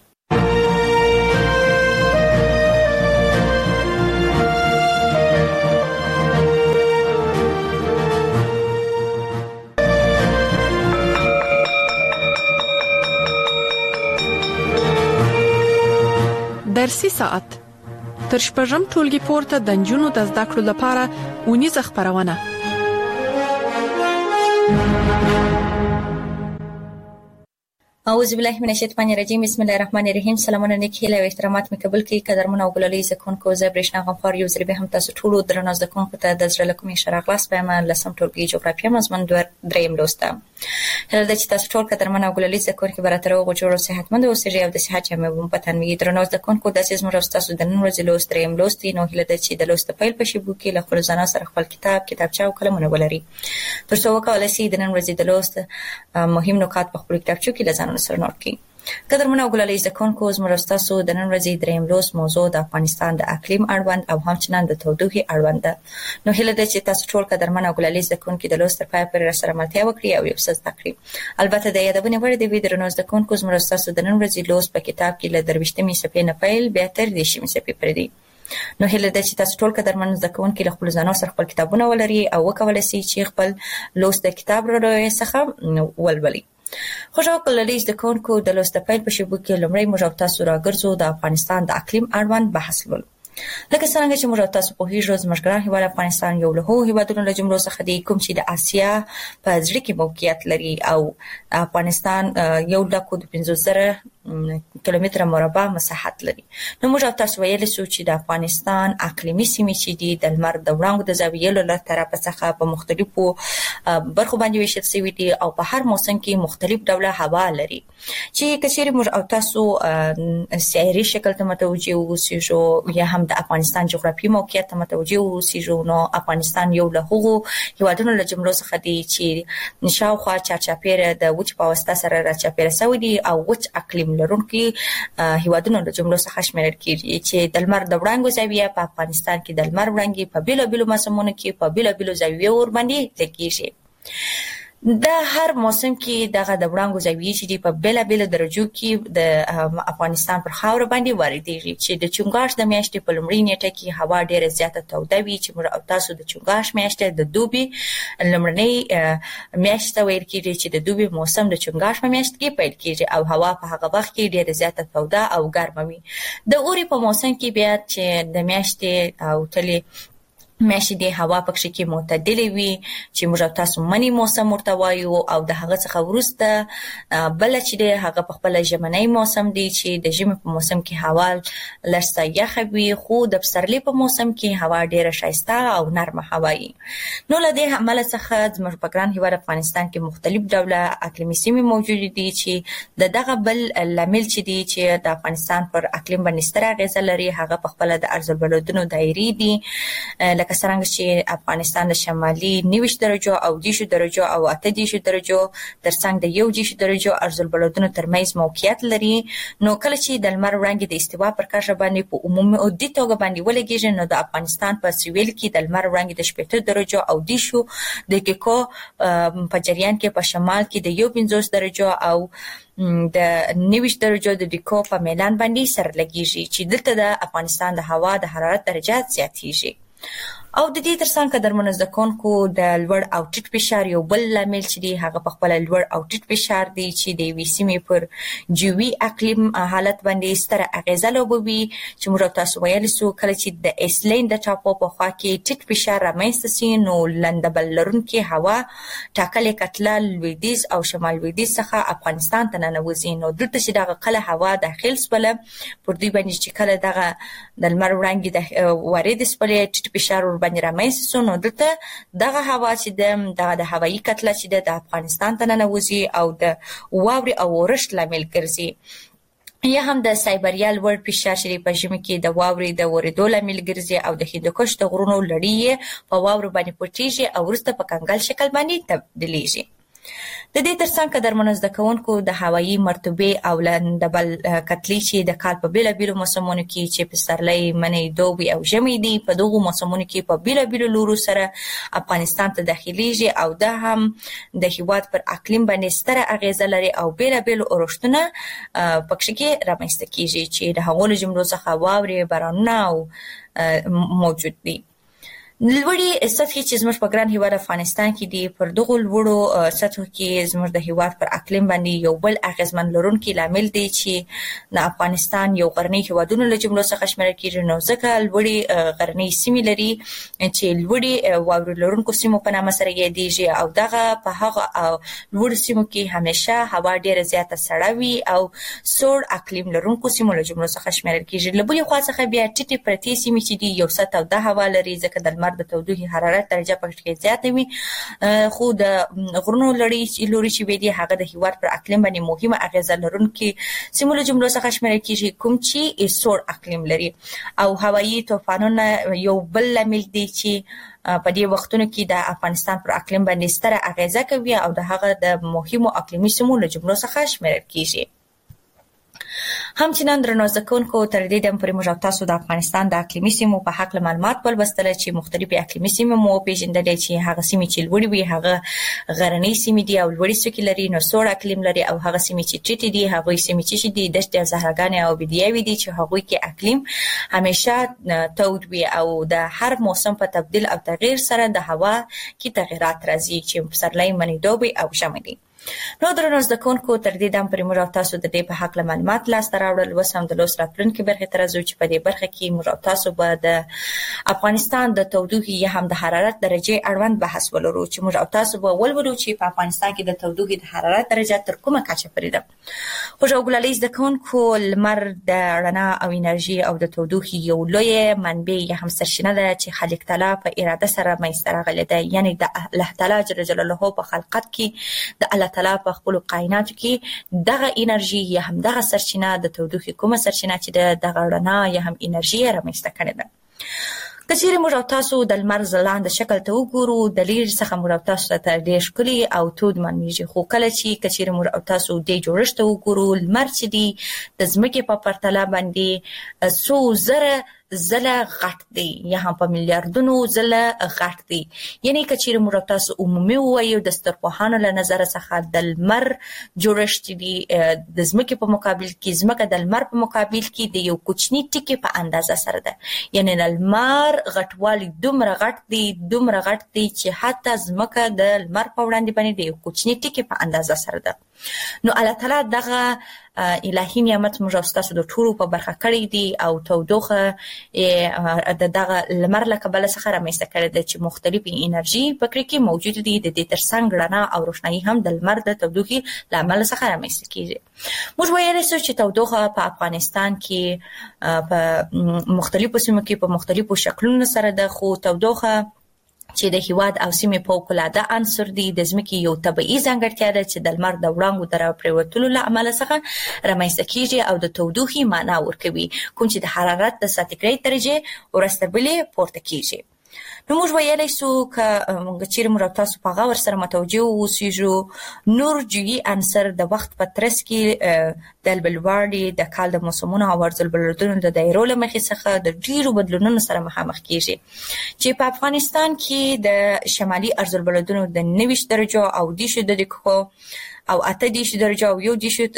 درسي ساعت تر شپږم ټولګي پورته د نجونو د زده کړو لپاره اونیزه خبرونه. اعوذ بالله من الشیطان الرجیم. بسم الله الرحمن الرحیم. سلامونه نیکی له احترامات مې قبول کړئ. قدرمن او ګلالي زکونکو زه برېښنا غفار یو ځل به هم تاسو ټول درنو زکونکو ته د زړه کومې شراغلاس په ما لسم ټولګي جغرافیه مضمون دریم لوسته. هله چې تاسو ټول قدرمن او ګلالي زکونکو براتر او جوړو صحتمند اوسئ او د صحت یې مې په تنوي درنو زکونکو د سیس مر تاسو د نن ورځې لوست دریم لوست نو هله د چې د لوست پیل په شی بو کې له خپل ځان سره خپل کتاب کتابچه او قلمونه ولري تر څو وکولای شي د نن ورځې د لوست مهم نکات په خپل کتابچو کې لزان سره نوٹ کړئ. قدرمن او ګلالي زکونکو زموږ تاسو د نن ورځې دریم لوست موضوع د افغانستان د اقلیم اړوند او همچنان د تودوخې اړوند ده. نو هیله ده چې تاسو ټول قدرمن او ګلالي زکونکو د لوست پای پر سره ملتیا وکړي او یو څه زده کړئ. البته د یادونه وړ د ویډیو نو زکونکو زموږ تاسو د نن ورځې لوست په کتاب کې له درويشتمې صفحې نه پیل بیا تر دې شمې صفحې پرې دي. نو هیله ده چې تاسو ټول قدرمن زکونکو له خپل ځانو سره خپل کتابونه ولري او وکولای شي چې خپل لوست د کتاب وروي څخه ولولي. خوشحال کولای د کونکو د لوست پیل په شبو کې لمړی موږ تاسو راګرځو د افغانستان د اقلیم اړوند بحث ول. لکه څنګه چې موږ تاسو په هیڅ ورځ مشګران هیواد افغانستان یو له هیوادونو له جملو څخه دی کوم چې د آسیا په ځړ کې موقعیت لري او افغانستان یو لکه د پنځه زره کیلومتره مربع مساحت لري. نو موږ تاسو ویل سو چې د افغانستان اقلیمي سیمې چې دي د لمر د وړانګو د زاویې له طرفه څخه په مختلفو برخو باندې ویشل شوی دي او په هر موسم کې مختلف ډوله هوا لري چې کچېری موږ تاسو سیاري شکل ته متوجي اوسئ یا هم د افغانستان جغرافي موقعیت ته متوجي اوسئ. نو افغانستان یو له هغو هیوادونو له جملو څخه دی چې شاوخوا چارچاپیره د وچ په واسطه سره راچاپیره شوی دي او وچ اقلیم لرونکي هیوادونو له جملو څخه شمیرل کیږي چې د لمر د وړانګو زاویه په افغانستان کې د لمر وړانګي په بیلو بیلو موسمونو کې په بیلو بیلو زاویو ور باندې لګیږي. د هر موسم کې دغه د وړانګو زاویې چې په بلا بلا درجو کې د افغانستان پر خاور باندې واردېږي چې د چنګاښ د میاشتې په لومړۍ نیټه کې هوا ډېره زیاته توده وي چې موږ او تاسو د چنګاښ میاشت د دوبي لومړنۍ میاشت ویل کېږي چې د دوبي موسم د چنګاښ په میاشت کې پیل کېږي او هوا په هغه وخت کې ډېره زیاته توده او ګرمه وي. د اوري په موسم کې بیا چې د میاشتې او تلې میاشتې د هوا پکې کې معتدلې وي چې موږ تاسو منی موسم ورته وایو او د هغه څخه وروسته بل چې د هغه په خپل ژمنی موسم دی چې د ژمي په موسم کې هوا لږه یخه وي خو د پسرلي په موسم کې هوا ډیره ښایسته او نرمه هوا وي. نو له دې عمل څخه زموږ په ګران هیواد افغانستان کې مختلف ډوله اقلیمي سیمې موجود دي چې د دغه بل لامل چې دی چې د افغانستان پر اقلیم باندې ستر اغیز لري هغه په خپل د ارض البلدونو دایرې دي لکه څنګه چې افغانستان د شمالي نوي درجو او دیشو درجو او اته دیشو درجو ترڅنګ د یو دیشو درجو ارض البلدونو ترمنځ موقعیت لري. نو کله چې د لمر وړانګې د استوا پر کاشه باندې په عمومي او د توګه باندې ولګیږي نو د افغانستان په سویل کې د لمر وړانګې د شپږ درجو او دیشو د کیکو په جریان کې په شمال کې د یو پنځوس درجو او د نوي درجو د ډیکو په میلان باندې سره لګیږي چې دلته د افغانستان د هوا د حرارت درجات زیاتیږي. او د دې ترڅنګ قدرمنو زده کوونکو د لوړ او ټیټ فشار یو بل لامل چې دی هغه په خپل لوړ او ټیټ فشار دی چې د وی سیمې پر جوي اقلیم حالت باندې ستره اغیزه لوبوي چې موږ تاسو ویل سو کله چې د ایسلند د ټاپو په خوا کې ټیټ فشار رامنځته سي نو لندبل لرونکي هوا ټاکلې کتله لویدیز او شمال لویدیز څخه افغانستان ته ننوځي. نو دلته چې دغه قله هوا داخل سپله پر دوی باندې چې کله دغه د لمر وړانګې د وارد سپله ټیټ فشار باندې رامنځته سو نو دلته دغه هوا چې د دغه د هوایي کتله چې د افغانستان ته ننوځي او د واورې او اورښت لامل ګرځي. یا هم د سایبریا لوړ فشار چې په ژمي کې د واورې د ورېدو لامل ګرځي او د هندوکش د غرونو لړۍ په واورو باندې پټیږي او وروسته په کنګل شکل باندې تبدیلیږي. د دې ترڅنګ قدرمنو زده کوونکو د هوایي مرطوبې او لندبل کتلې چې د کال په بیلابیلو موسمونو کې چې پسرلی منی دوبي او ژمی دي په دغو موسمونو کې په بیلابیلو لورو سره افغانستان ته داخليږي او دا هم د هیواد پر اقلیم باندې ستره اغیزه لري او بیلابیلو اورښتونه پکې کې رامنځته کیږي چې د هغو جملو څخه واورې بارانونه او موجود دي. لوړې سطحې چې زموږ په ګران هیواد افغانستان کې دي پر دغو لوړو سطحو کې زموږ د هیواد پر اقلیم باندې یو بل اغیزمن لرونکي لامل دی چې د افغانستان یو غرنی هیوادونو له جملو څخه شمیرل کېږي نو ځکه لوړې غرنۍ سیمې لري چې لوړې واورې لرونکو سیمو په نامه سره یادېږي او دغه په هغه لوړو سیمو کې همیشه هوا ډېره زیاته سړه وي او سوړ اقلیم لرونکو سیمو له جملو څخه شمیرل کېږي. له بلې خوا څخه بیا ټیټې پرتې سیمې چې دي یو څه توده هوا لري ځکه د د تودوخې حرارت درجه پکې زیاته وي خو د غرونو لړۍ لوري چې وي دي هغه د هیواد پر اقلیم باندې مهمه اغیزه لرونکي سیمو له جملو څخه شمیرل کېږي کوم چې سوړ اقلیم لري او هوایي طوفانونه یو بل لامل دی چې په دې وختونو کې د افغانستان پر اقلیم باندې ستره اغیزه کوي او د هغه د مهمو اقلیمي سیمو له جملو څخه شمیرل کېږي. همچنان درنو زده کوونکو تر دې دم پورې موږ تاسو د افغانستان د اقلیمي سیمو په حق معلومات ولوستل چې مختلفې اقلیمي سیمې مو پیژندلې چې هغه سیمې چې لوړې وي هغه غرنۍ سیمې دي او لوړې څوکې لري نو سوړ اقلیم لري او هغه سیمې چې ټیټې دي هغه سیمې چې دي دشت او صحراګانې او بډایوي دي چې هغه کې اقلیم همیشه تود وي او د هر موسم په تبدیل او تغییر سره د هوا کې تغیرات راځي چې پسرلی منی دوبي او ژمی دي. نو درنو زده کوونکو تر دې دم پورې موږ تاسو د دې په حق معلومات لاسته راوړل وسم د لوس راتلونکي برخه تر ازو چې په دې برخه کې موږ تاسو به د افغانستان د تودوخې یا هم د حرارت درجه اړوند بحث ولرو چې موږ تاسو به ولولو چې په افغانستان کې د تودوخې د حرارت درجه تر کومه کچه پورې ده. خو جوړګلالي زده کوونکو لمر د رڼا او انرژي او د تودوخې یو لوی منبع یا هم سرچینه ده چې خالق تعالی په اراده سره منځته راغلې ده یعنی د الله تعالی جل جلاله په خلقت کې د الله تعالی په خپل کائنات کې دغه انرژي یا هم دغه سرچینه د تودوخې کومه سرچینه چې دغه رڼا یا هم انرژي رامنځته کړې ده. کچېرې موږ تاسو د لمر ځلانده شکل ته وګورو د لرې څخه موږ تاسو ته ډېر ښکلي او تود معلومیږي خو کله چې کچېرې موږ تاسو د جوړښت وګورو لمر چې دی د ځمکې په پرتله باندې څو زره زله غټ دی یا هم په میلیارډونو زله غټ دی. یعنی کچیر موږ تاسو عمومي وایو د سترپوهانو له نظر څخه د لمر جوړښت دی د ځمکې په مقابل کې ځمکه د لمر په مقابل کې د یو کوچنی ټکی په اندازه سره ده. یعنی د لمر غټوالی دومره غټ دی دومره غټ دی چې حتی ځمکه د لمر په وړاندې باندې د یو کوچنی ټکی په اندازه سره ده. نو الله تعالی دغه الهي نعمت موږ تاسو د ټولو په برخه کړی دی او تودوخه د دغه لمر له کبله څخه رامنځته کړی دی چې مختلفي انرژي پکې کې موجود دي. د دې ترڅنګ رڼا او روښنايي هم د لمر د تودوخې له امله څخه رامنځته کیږي. موږ ویلی سو چې تودوخه په افغانستان کې په مختلفو سیمو کې په مختلفو شکلونو سره ده، خو تودوخه چې د هیواد او سیمې فوق‌العاده عنصر دی د ځمکې یو طبیعي ځانګړتیا ده چې د لمر د وړانګو د راپرېوتلو له امله څخه رامنځته کیږي او د تودوخې معنا ورکوي، کوم چې د حرارت د سانتیګریډ درجې ورسته بلې پورته کیږي. نو موږ ویلی سو که موږ چیرې موږ تاسو په هغه ورسره متوجه اوسېږو نور جویي عنصر د وخت په ترڅ کې د لوړوالي د کال د موسمونو او عرضالبلدونو د دایرو له مخې څخه د ډېرو بدلونونو سره مخامخ کیږي چې په افغانستان کې د شمالي عرضالبلدونو د نوي درجو او دیشو د دقیقو او اته دیشو درجه او یو دیشو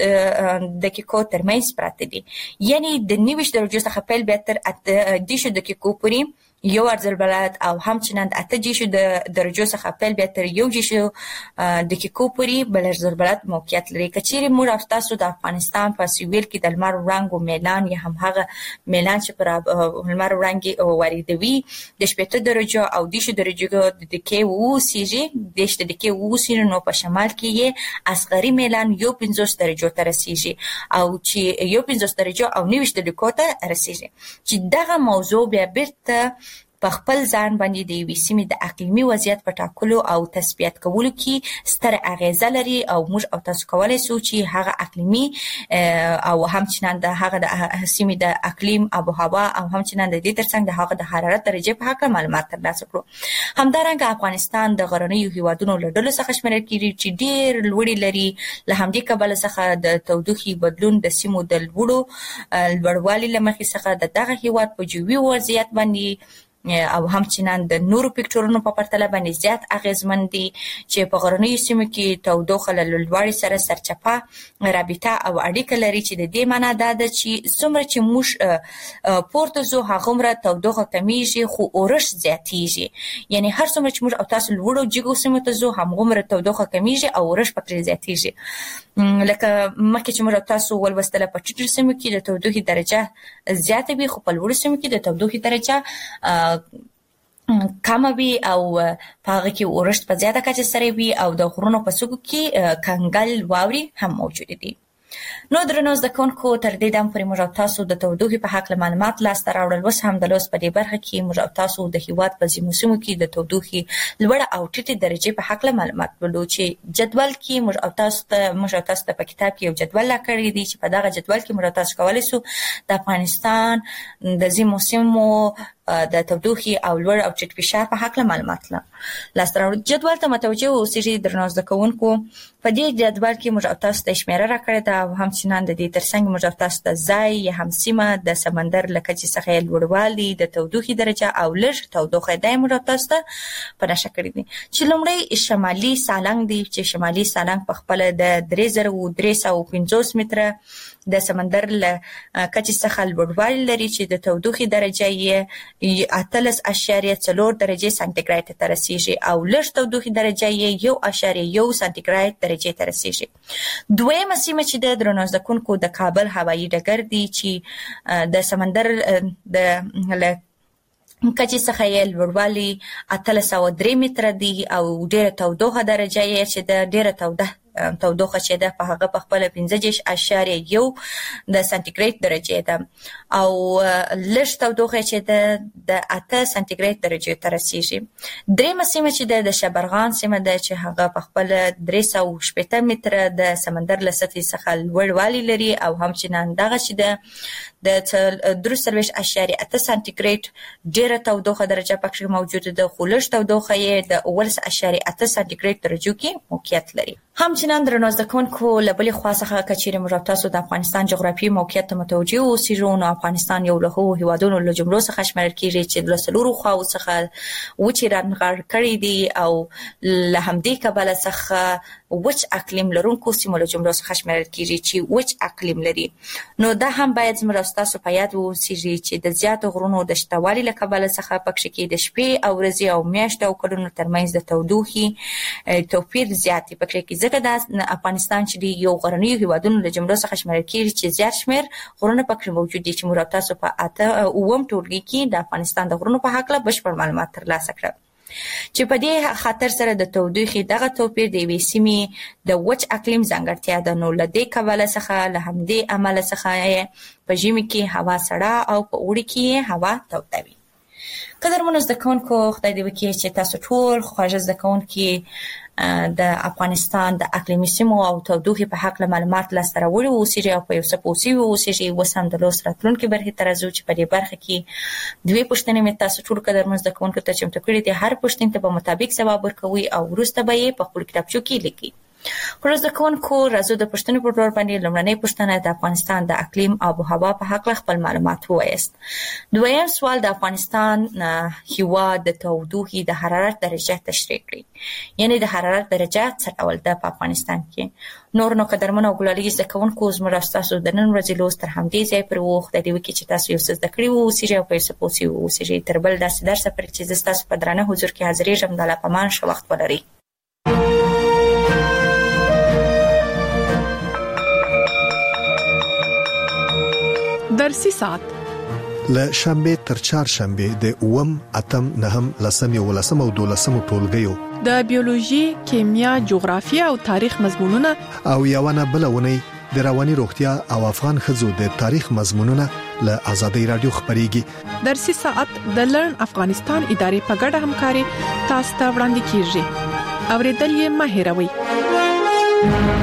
دقیقو ترمنځ پراته دي. یعنی د نوي درجو څخه پیل بیا تر اته دیشو دقیقو پورې یو عرضالبلد او همچنان د اته دیشو د درجو څخه پیل بیا تر یو دیشو دقیقو پورې بل عرضالبلد موقعیت لري. که چیرې موږ تاسو د افغانستان په سویل کې د لمر وړانګو میلان یا هم هغه میلان چې پر لمر وړانګې واردوي د شپېته درجو او دیشو درجو د دقیقې واوسېږي دیش د دقیقې واوسېږي، نو په شمال کې یې اصغري میلان یو پنځوس درجو ته رسیږي او چې یو پنځوس درجو او نوي دقیقو ته رسیږي چې دغه موضوع بیا بیرته په خپل ځان باندې د یوې سیمې د اقلیمي وضعیت په ټاکلو او تثبیت کولو کې ستره اغیزه لري او موږ او تاسو کولی سو چې هغه اقلیمي او همچنان د هغه د سیمې د اقلیم آب و هوا او همچنان د دې ترڅنګ د هغه د حرارت درجې په هکله معلومات ترلاسه کړو. همدارنګه افغانستان د غرنیو هیوادونو له ډلو څخه شمیرل کیږي چې ډېر لوړې لري، له همدې کبله څخه د تودوخې بدلون د سیمو د لوړو لوړوالي له مخې څخه د دغه هیواد په جوي وضعیت باندې او همچنان د نورو فکټورونو په پرتله باندې زیات اغیزمن دي چې په غرنیو سیمو کې تودوخه له لوړوالي سره سرچپه رابطه او اړیکه لري، چې د دې معنا دا ده چې څومره چې موږ پورته ځو هغومره تودوخه کمیږي خو اورښت زیاتیږي. یعنی هر څومره چې موږ او تاسو لوړو جګو سیمو ته ځو همغومره تودوخه کمیږي او اورښت پکې زیاتیږي. لکه مخکې چې موږ تاسو ولوستله په ټیټو سیمو کې د تودوخې درجه زیاته وي خو په لوړو سیمو کې د تودوخې درجه کمه وي او په هغه کې اورښت په زیاته کچه سره وي او د غرونو په څوکو کې کنګل واورې هم موجود دي. نو درنو زده کوونکو تر دې دم پورې موږ تاسو د تودوخې په هکله معلومات لاسته راوړل. اوس هم د لوست په دې برخه کې موږ تاسو د هیواد په ځینو سیمو کې د تودوخې لوړه او ټیټه درجې په هکله معلومات ولرو چې جدول کې موږ تاسو ته موږ تاسو ته په کتاب کې یو جدول راکړی دی چې په دغه جدول کې موږ تاسو کولی سو د افغانستان د ځینو سیمو د تودوخې او لوړ او ټیټ فشار په هکله معلومات لاسته راوړل. جدول ته متوجه اوسئ درنو زده کوونکو. په دې جدول کې موږ تاسو ته شمیره راکړې ده او همچنان د دې ترڅنګ موږ تاسو ته ځای یا هم سیمه د سمندر له کچې څخه لوړوالی د تودوخې درجه او لږ تودوخه د موږ تاسو ته په نښه کړې دي چې لومړی شمالي سالنګ دی چې شمالي سالنګ په خپل د درې زره درې سوه پنځوس متره د سمندر له کچې څخه لوړوالی لري چې د تودوخې درجه یې اتلس اعشاریه څلور درجې سانتیګریډ ته رسیږي او لږ تودوخې درجه یې یو اعشاریه یو سانتیګریډ درجې ته رسیږي. دویمه سیمه چې د درنو زده کوونکو د کابل هوایي ډګر دی چې د سمندر د کچې څخه یې لوړوالی اتلس سوه درې متره دی او ډېره تودوخه درجه یې چې د ډېره توده تودوخه چې ده په هغه په خپله پنځه دېرش اعشاریه یو د سانتیګریډ درجې ده او لږ تودوخه چې ده د اته سانتیګریډ درجې ته رسیږي. درېیمه سیمه چې ده د شبرغان سیمه ده چې هغه په خپله درې سوه شپېته متره د سمندر له سطحې څخه لوړوالی لري او همچنان دغه چې ده د درې څلوېښت اعشاریه اته سانتیګریډ ډېره تودوخه درجه پکې موجوده ده خو لږ تودوخه یې د اوولس اعشاریه اته سانتیګریډ درجو کې موقعیت لري. همچنان محترمین درنو زدکونکو لبلې خاصه کچېره مرتبط د افغانستان جغرافیایي موقعیت متوجه او سیرونو افغانستان یو له هیوادونو له جملو څخه شمېرل کیږي چې د لسلورو خواو څخه و چې رانغړ کړی دي او له همدې کبله څخه وچ اقلیم لرونکو سیمو له جملو څخه شمېرل کیږي چې وچ اقلیم لري. نو دا هم باید زموږ تاسو په یاد وسیږي چې د زیات غرونو د شتوالي له کبله څخه پکې کې د شپې او ورځې او میاشتو او کلونو ترمنځ د تودوخي توپیر زیات پکې کې ځکه د افغانستان چې یو غرنی هیوادونو له جملو څخه شمېرل کیږي چې زیات شمېر غرونه پکې موجود دي چې موږ تاسو په اته اوم ټولګي کې د افغانستان د غرونو په حق له بشپړ معلومات ترلاسه کړل چې په دې خاطر سره د تودوخي دغه توپیر د وی سیمې د وچ اقلیم ځانګړتیا ده. نو لدې کبله څخه له همدې عمل څخه په ژمي کې هوا سړه او په اوړي کې هوا توده وي. قدرمنو زدکونکو خدای دې وکړي چې تاسو ټول خوږ زدکونکي د افغانستان د اقلیمي سیمو او تودوخي په حق له معلومات لاسته راوړي اوسېږي او په یو څه پوسي اوسېږي. وسم د لوست راتلونکي برخې ته راځو چې په دې برخه کې دوی پوښتنې مې تاسو ټول قدرمن زدکونکو ته چمتو کړي دي. هر پوښتنې ته په مطابق ځواب ورکوي او وروسته به یې په خپل کتابچو کې لیکي. خو زدکونکو راځو د پوښتنې په ډول باندې لومړنۍ پوښتنه د افغانستان د اقلیم او هوا په حق خپل معلومات وایست. دویم سوال د افغانستان هیواد د تودوخي د حرارت درجه تشریح کړئ. یعنی د حرارت درجه څه ډول ده په افغانستان کې. نور نو قدرمنو ګلالي زدکونکو زموږ تاسو د نن ورځې لوست تر همدې ځای پر وخت د دې وکي چې تاسو یو څه زده کړی وو چې او په څه پوسی وو چې تر بل داسې درس پر چې تاسو په درانه حضور کې حاضرې جام د لا پمان شو وخت ولري. درسي ساعت له شنبه تر چهارشنبه د اوم اتم نهم لسم یو لسم او دولسم ټولګیو د بیولوژي، کیمیا، جغرافیه او تاریخ مضمونونه او یوونه بلونه د رواني روغتیا او افغان خزو د تاریخ مضمونونه له آزادۍ رادیو خبريږي. درسي ساعت د لرن افغانستان ادارې په ګډه همکاري تاسو ته وړاندې کیږي. اوریدل یې مه هېروئ.